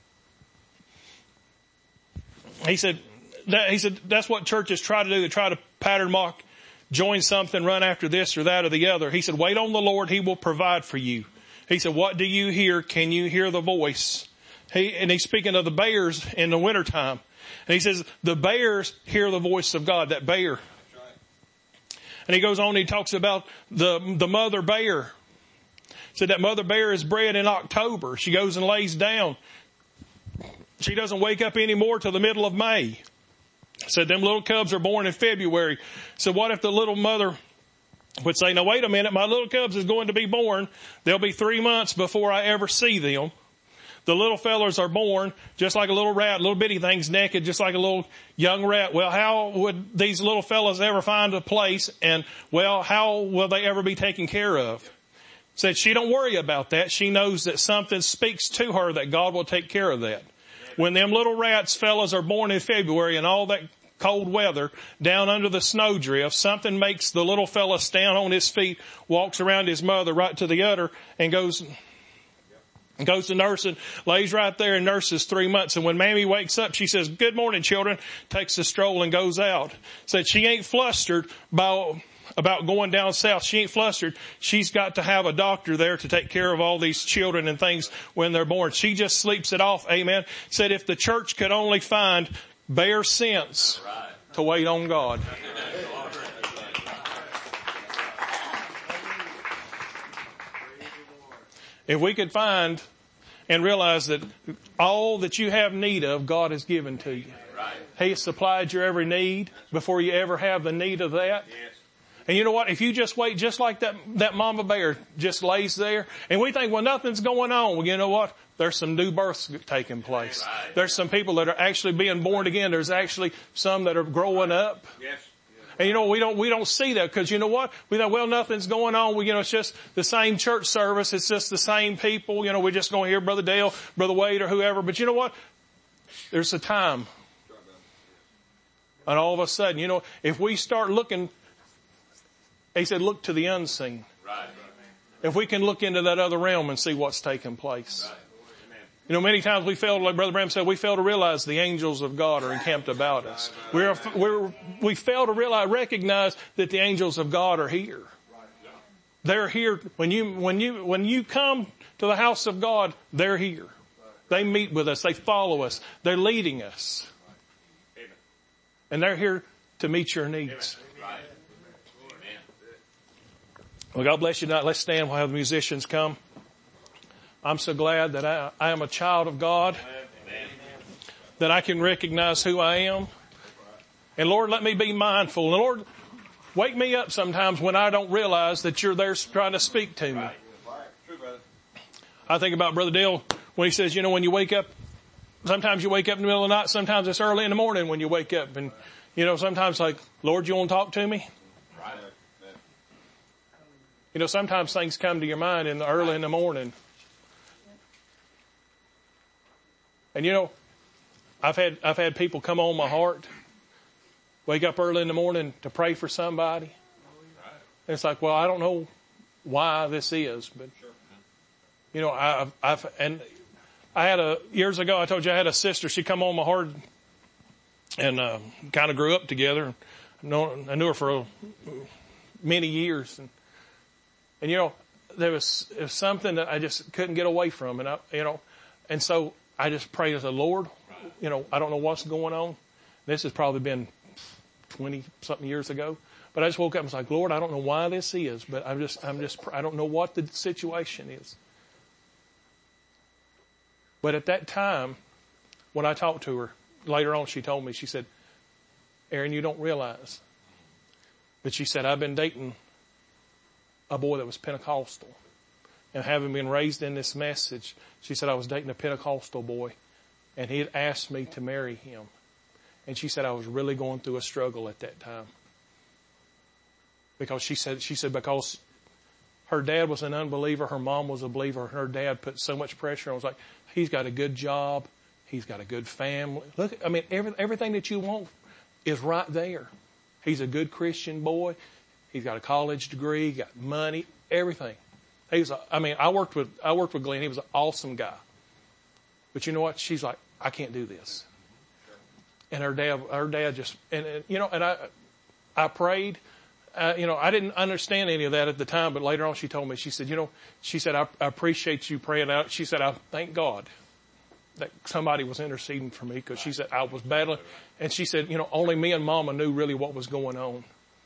he said that's what churches try to do. They try to pattern mock, join something, run after this or that or the other. He said, wait on the Lord. He will provide for you. He said, what do you hear? Can you hear the voice? And he's speaking of the bears in the wintertime. And he says, the bears hear the voice of God, that bear. And he goes on and he talks about the mother bear. He said that mother bear is bred in October. She goes and lays down. She doesn't wake up anymore till the middle of May. Said them little cubs are born in February. So what if the little mother would say, now wait a minute, my little cubs is going to be born. They'll be 3 months before I ever see them. The little fellas are born just like a little rat, little bitty things naked, just like a little young rat. Well, how would these little fellas ever find a place? And, well, how will they ever be taken care of? Said she don't worry about that. She knows that something speaks to her that God will take care of that. When them little rats fellas are born in February and all that cold weather down under the snowdrift, something makes the little fella stand on his feet, walks around his mother right to the udder and goes to nursing, lays right there and nurses 3 months. And when Mammy wakes up, she says, good morning, children, takes a stroll and goes out. Said she ain't flustered about going down south. She ain't flustered. She's got to have a doctor there to take care of all these children and things when they're born. She just sleeps it off. Amen. Said if the church could only find bare sense to wait on God. If we could find and realize that all that you have need of, God has given to you. He has supplied your every need before you ever have the need of that. And you know what? If you just wait, just like that mama bear just lays there, and we think, well, nothing's going on. Well, you know what? There's some new births taking place. There's some people that are actually being born again. There's actually some that are growing up. And you know, we don't see that because you know what? We think, well, nothing's going on. It's just the same church service. It's just the same people. We're just going to hear Brother Dale, Brother Wade, or whoever. But you know what? There's a time. And all of a sudden, if we start looking, he said, look to the unseen. If we can look into that other realm and see what's taking place. Many times we fail, like Brother Bram said, we fail to realize the angels of God are encamped about us. We fail to recognize that the angels of God are here. They're here. When you come to the house of God, they're here. They meet with us. They follow us. They're leading us. And they're here to meet your needs. Well, God bless you tonight. Let's stand while the musicians come. I'm so glad that I am a child of God, that I can recognize who I am. And Lord, let me be mindful. And Lord, wake me up sometimes when I don't realize that you're there trying to speak to me. I think about Brother Dale when he says, when you wake up, sometimes you wake up in the middle of the night, sometimes it's early in the morning when you wake up. And, sometimes like, Lord, you want to talk to me? Sometimes things come to your mind early in the morning. And I've had people come on my heart, wake up early in the morning to pray for somebody. And it's like, well, I don't know why this is, but years ago I told you I had a sister. She come on my heart and kind of grew up together. I knew her for many years, and there was something that I just couldn't get away from, and so I just prayed as the Lord, I don't know what's going on. This has probably been 20 something years ago, but I just woke up and was like, Lord, I don't know why this is, but I don't know what the situation is. But at that time, when I talked to her, later on she told me, she said, Aaron, you don't realize, but she said, I've been dating a boy that was Pentecostal. And having been raised in this message, she said, I was dating a Pentecostal boy, and he had asked me to marry him. And she said, I was really going through a struggle at that time. Because she said because her dad was an unbeliever, her mom was a believer, her dad put so much pressure on. It was like, he's got a good job, he's got a good family. Look, everything that you want is right there. He's a good Christian boy. He's got a college degree, got money, everything. I worked with Glenn. He was an awesome guy. But you know what? She's like, I can't do this. And her dad just, and I prayed. I didn't understand any of that at the time, but later on she told me, she said, I appreciate you praying out. She said, I thank God that somebody was interceding for me, because she said I was battling. And she said, only me and Mama knew really what was going on.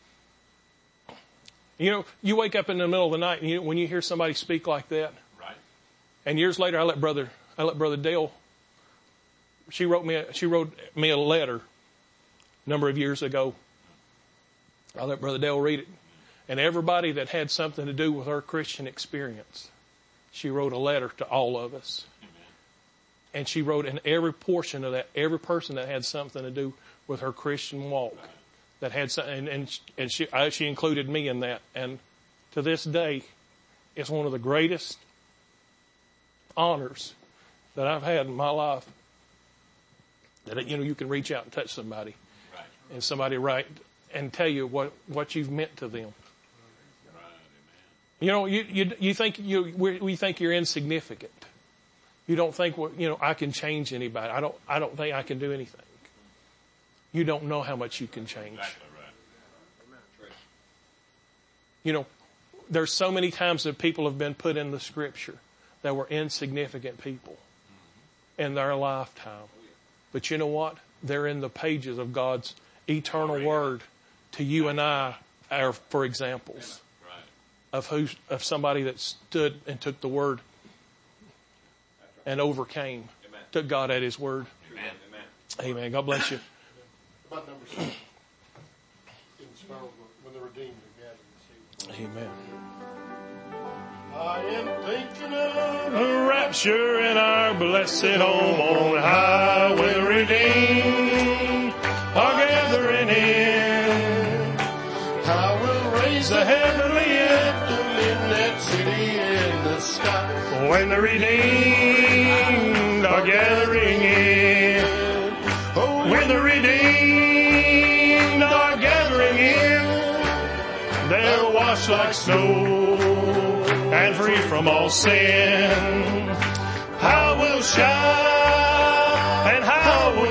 You wake up in the middle of the night and when you hear somebody speak like that. Right. And years later, I let Brother Dale, she wrote me a letter a number of years ago. I let Brother Dale read it. And everybody that had something to do with her Christian experience, she wrote a letter to all of us. And she wrote in every portion of that, every person that had something to do with her Christian walk, that had something, and she included me in that. And to this day, it's one of the greatest honors that I've had in my life. That, you can reach out and touch somebody, and somebody write and tell you what you've meant to them. You think we think you're insignificant. You don't think, I can change anybody. I don't think I can do anything. You don't know how much you can change. There's so many times that people have been put in the Scripture that were insignificant people in their lifetime. But you know what? They're in the pages of God's eternal Word to you and I, for examples of somebody that stood and took the Word and overcame, took God at His word. Amen. God bless you. About number 6. When the redeemed are gathered. Amen. I am thinking of A rapture in our blessed home on high, when the redeemed are gathering in. I will raise The heavenly anthem in that city in the sky. when the redeemed are gathering in. Oh, When the redeemed are gathering in, they're washed like snow and free from all sin. How we'll shout and how we'll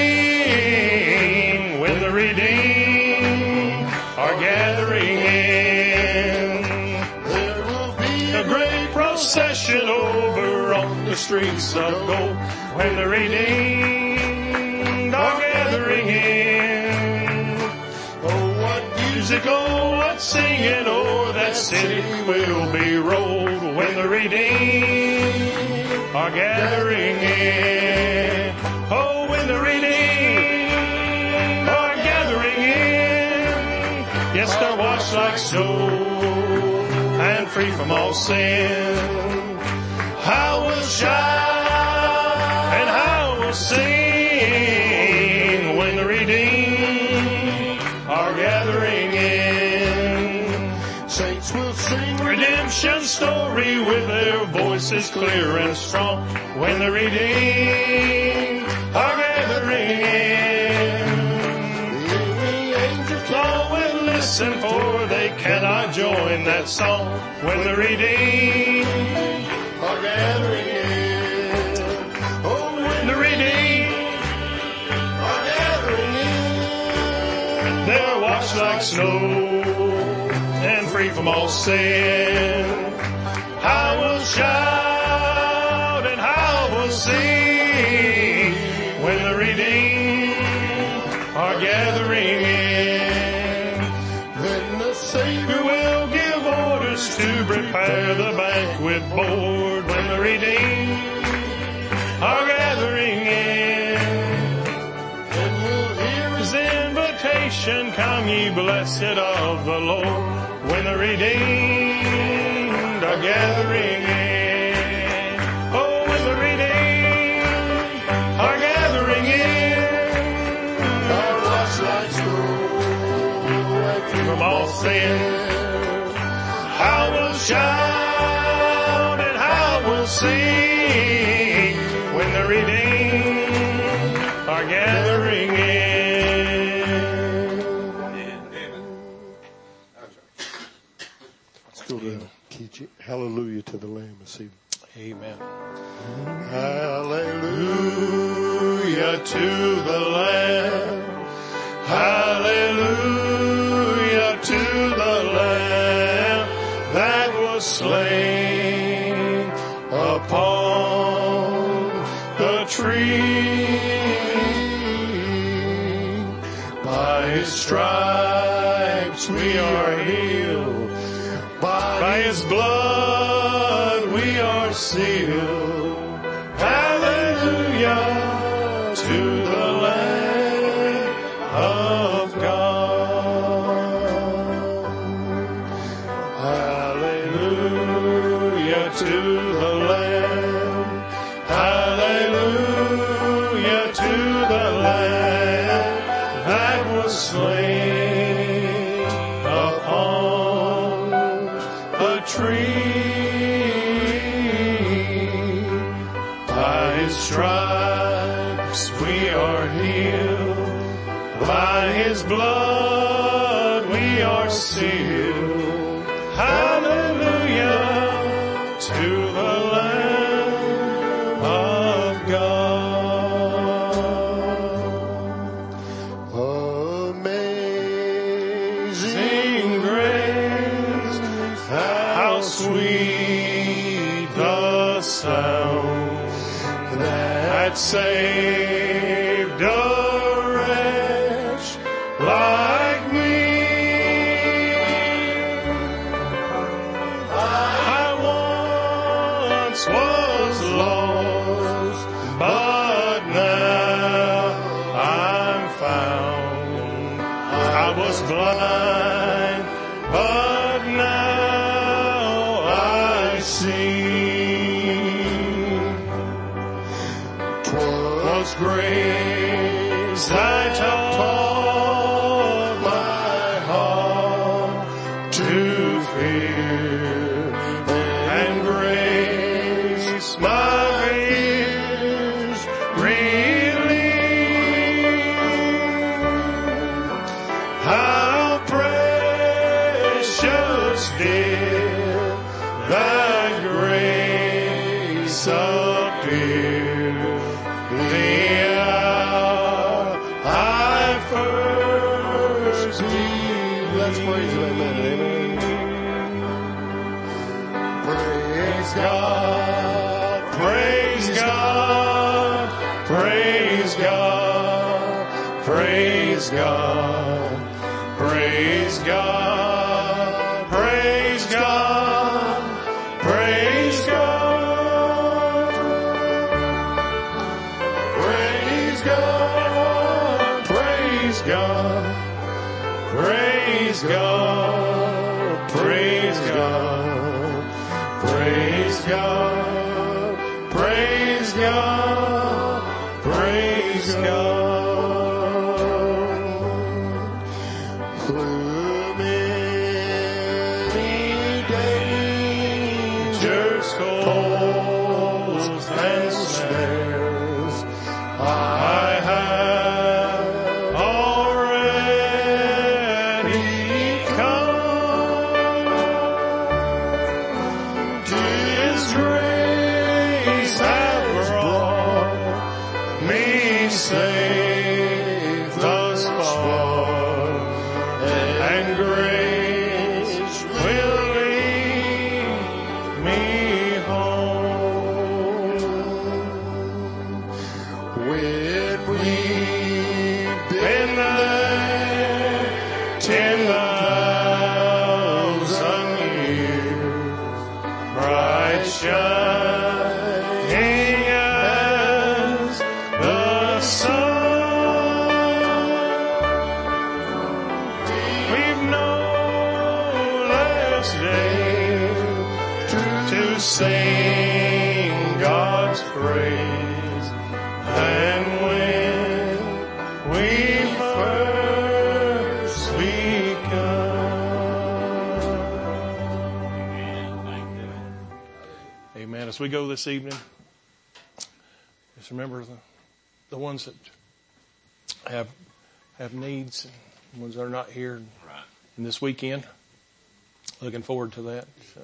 sing when the redeemed are gathering in. there will be A great procession over on the streets of gold when the redeemed are gathering in. oh, what Music, oh, what singing, oh, that city will be rolled when the redeemed are gathering in. Oh, when the redeemed are gathering in. Yes, they're washed like snow and free from all sin. How we'll shout and how we'll sing when the redeemed are gathering in. saints will sing Redemption story with their voices clear and strong when the redeemed are gathering in. the angels Long will listen, for they cannot join that song when the redeemed are gathering in. Oh, when the redeemed are gathering in. they're washed like snow and free from all sin. How we'll shout and how we'll sing when the redeemed are gathering in. Then the Savior Who will give orders to prepare the banquet board when the redeemed are gathering in. will hear His invitation, come ye blessed of the Lord, when the redeemed are gathering in. Oh, when the redeemed are gathering in. our washed like snow From all sin, how we'll shout and how we'll sing when the redeemed are gathering in. Let's go to Keith. Hallelujah to the Lamb this evening. Amen. Hallelujah to the Lamb. Hallelujah to the Lamb that was slain upon the tree. By His stripes we are healed. By His blood we are sealed. Hallelujah to the Lamb of God. to the Lamb. Hallelujah to the Lamb that was slain upon a tree. By His stripes we are healed. By His blood we are sealed. Hallelujah to the Lamb of God. Amazing grace, how sweet the sound that saved a wretch like me. I once was lost, but now I'm found. I was blind, but now I see. 'Twas grace that taught my heart to fear, and grace my fears relieved. How precious did that grace appear the hour I first believed. Let's praise Him. Amen. Praise God, praise God, praise God, praise God, praise God, praise God, praise God, praise God, praise God, praise God, praise God, praise God, praise God, praise God. Through many dangers, toils, and snares, I have already come. 'Tis grace hath brought me safe thus far, and grace will lead me home. When we've been there 10,000 years, bright shining as the sun, we've no less day to sing God's praise than when we first begun. Amen. As we go this evening, just remember the ones that have needs and the ones that are not here in this weekend. Looking forward to that. So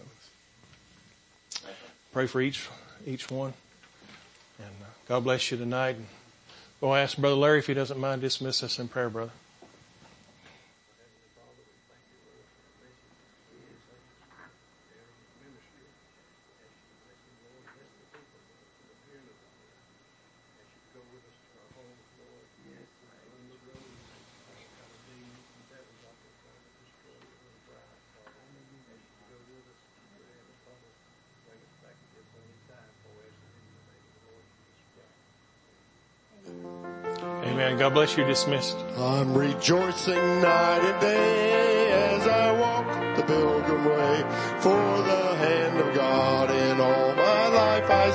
pray for each one. And God bless you tonight. And we'll ask Brother Larry if he doesn't mind dismiss us in prayer, brother. Amen. God bless you. Dismissed. I'm rejoicing night and day as I walk the pilgrim way, for the hand of God in all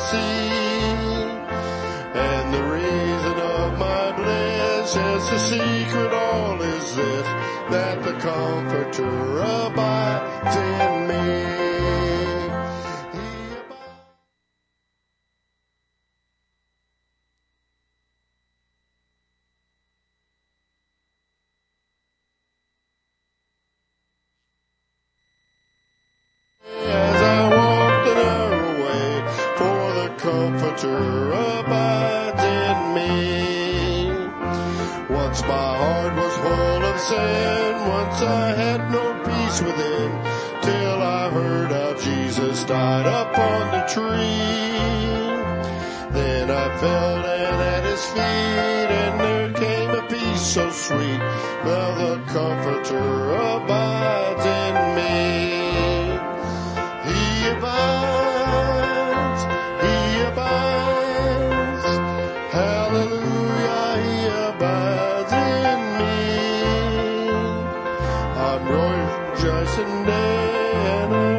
see. And the reason of my bliss is the secret all is this, that the Comforter abides in me. Comforter abides in me. Once my heart was full of sin, once I had no peace within, till I heard how Jesus died upon the tree. Then I fell down at his feet, and there came a peace so sweet. Well, the Comforter abides in me. He abides, he abides, hallelujah, he abides in me. I'm rejoicing day and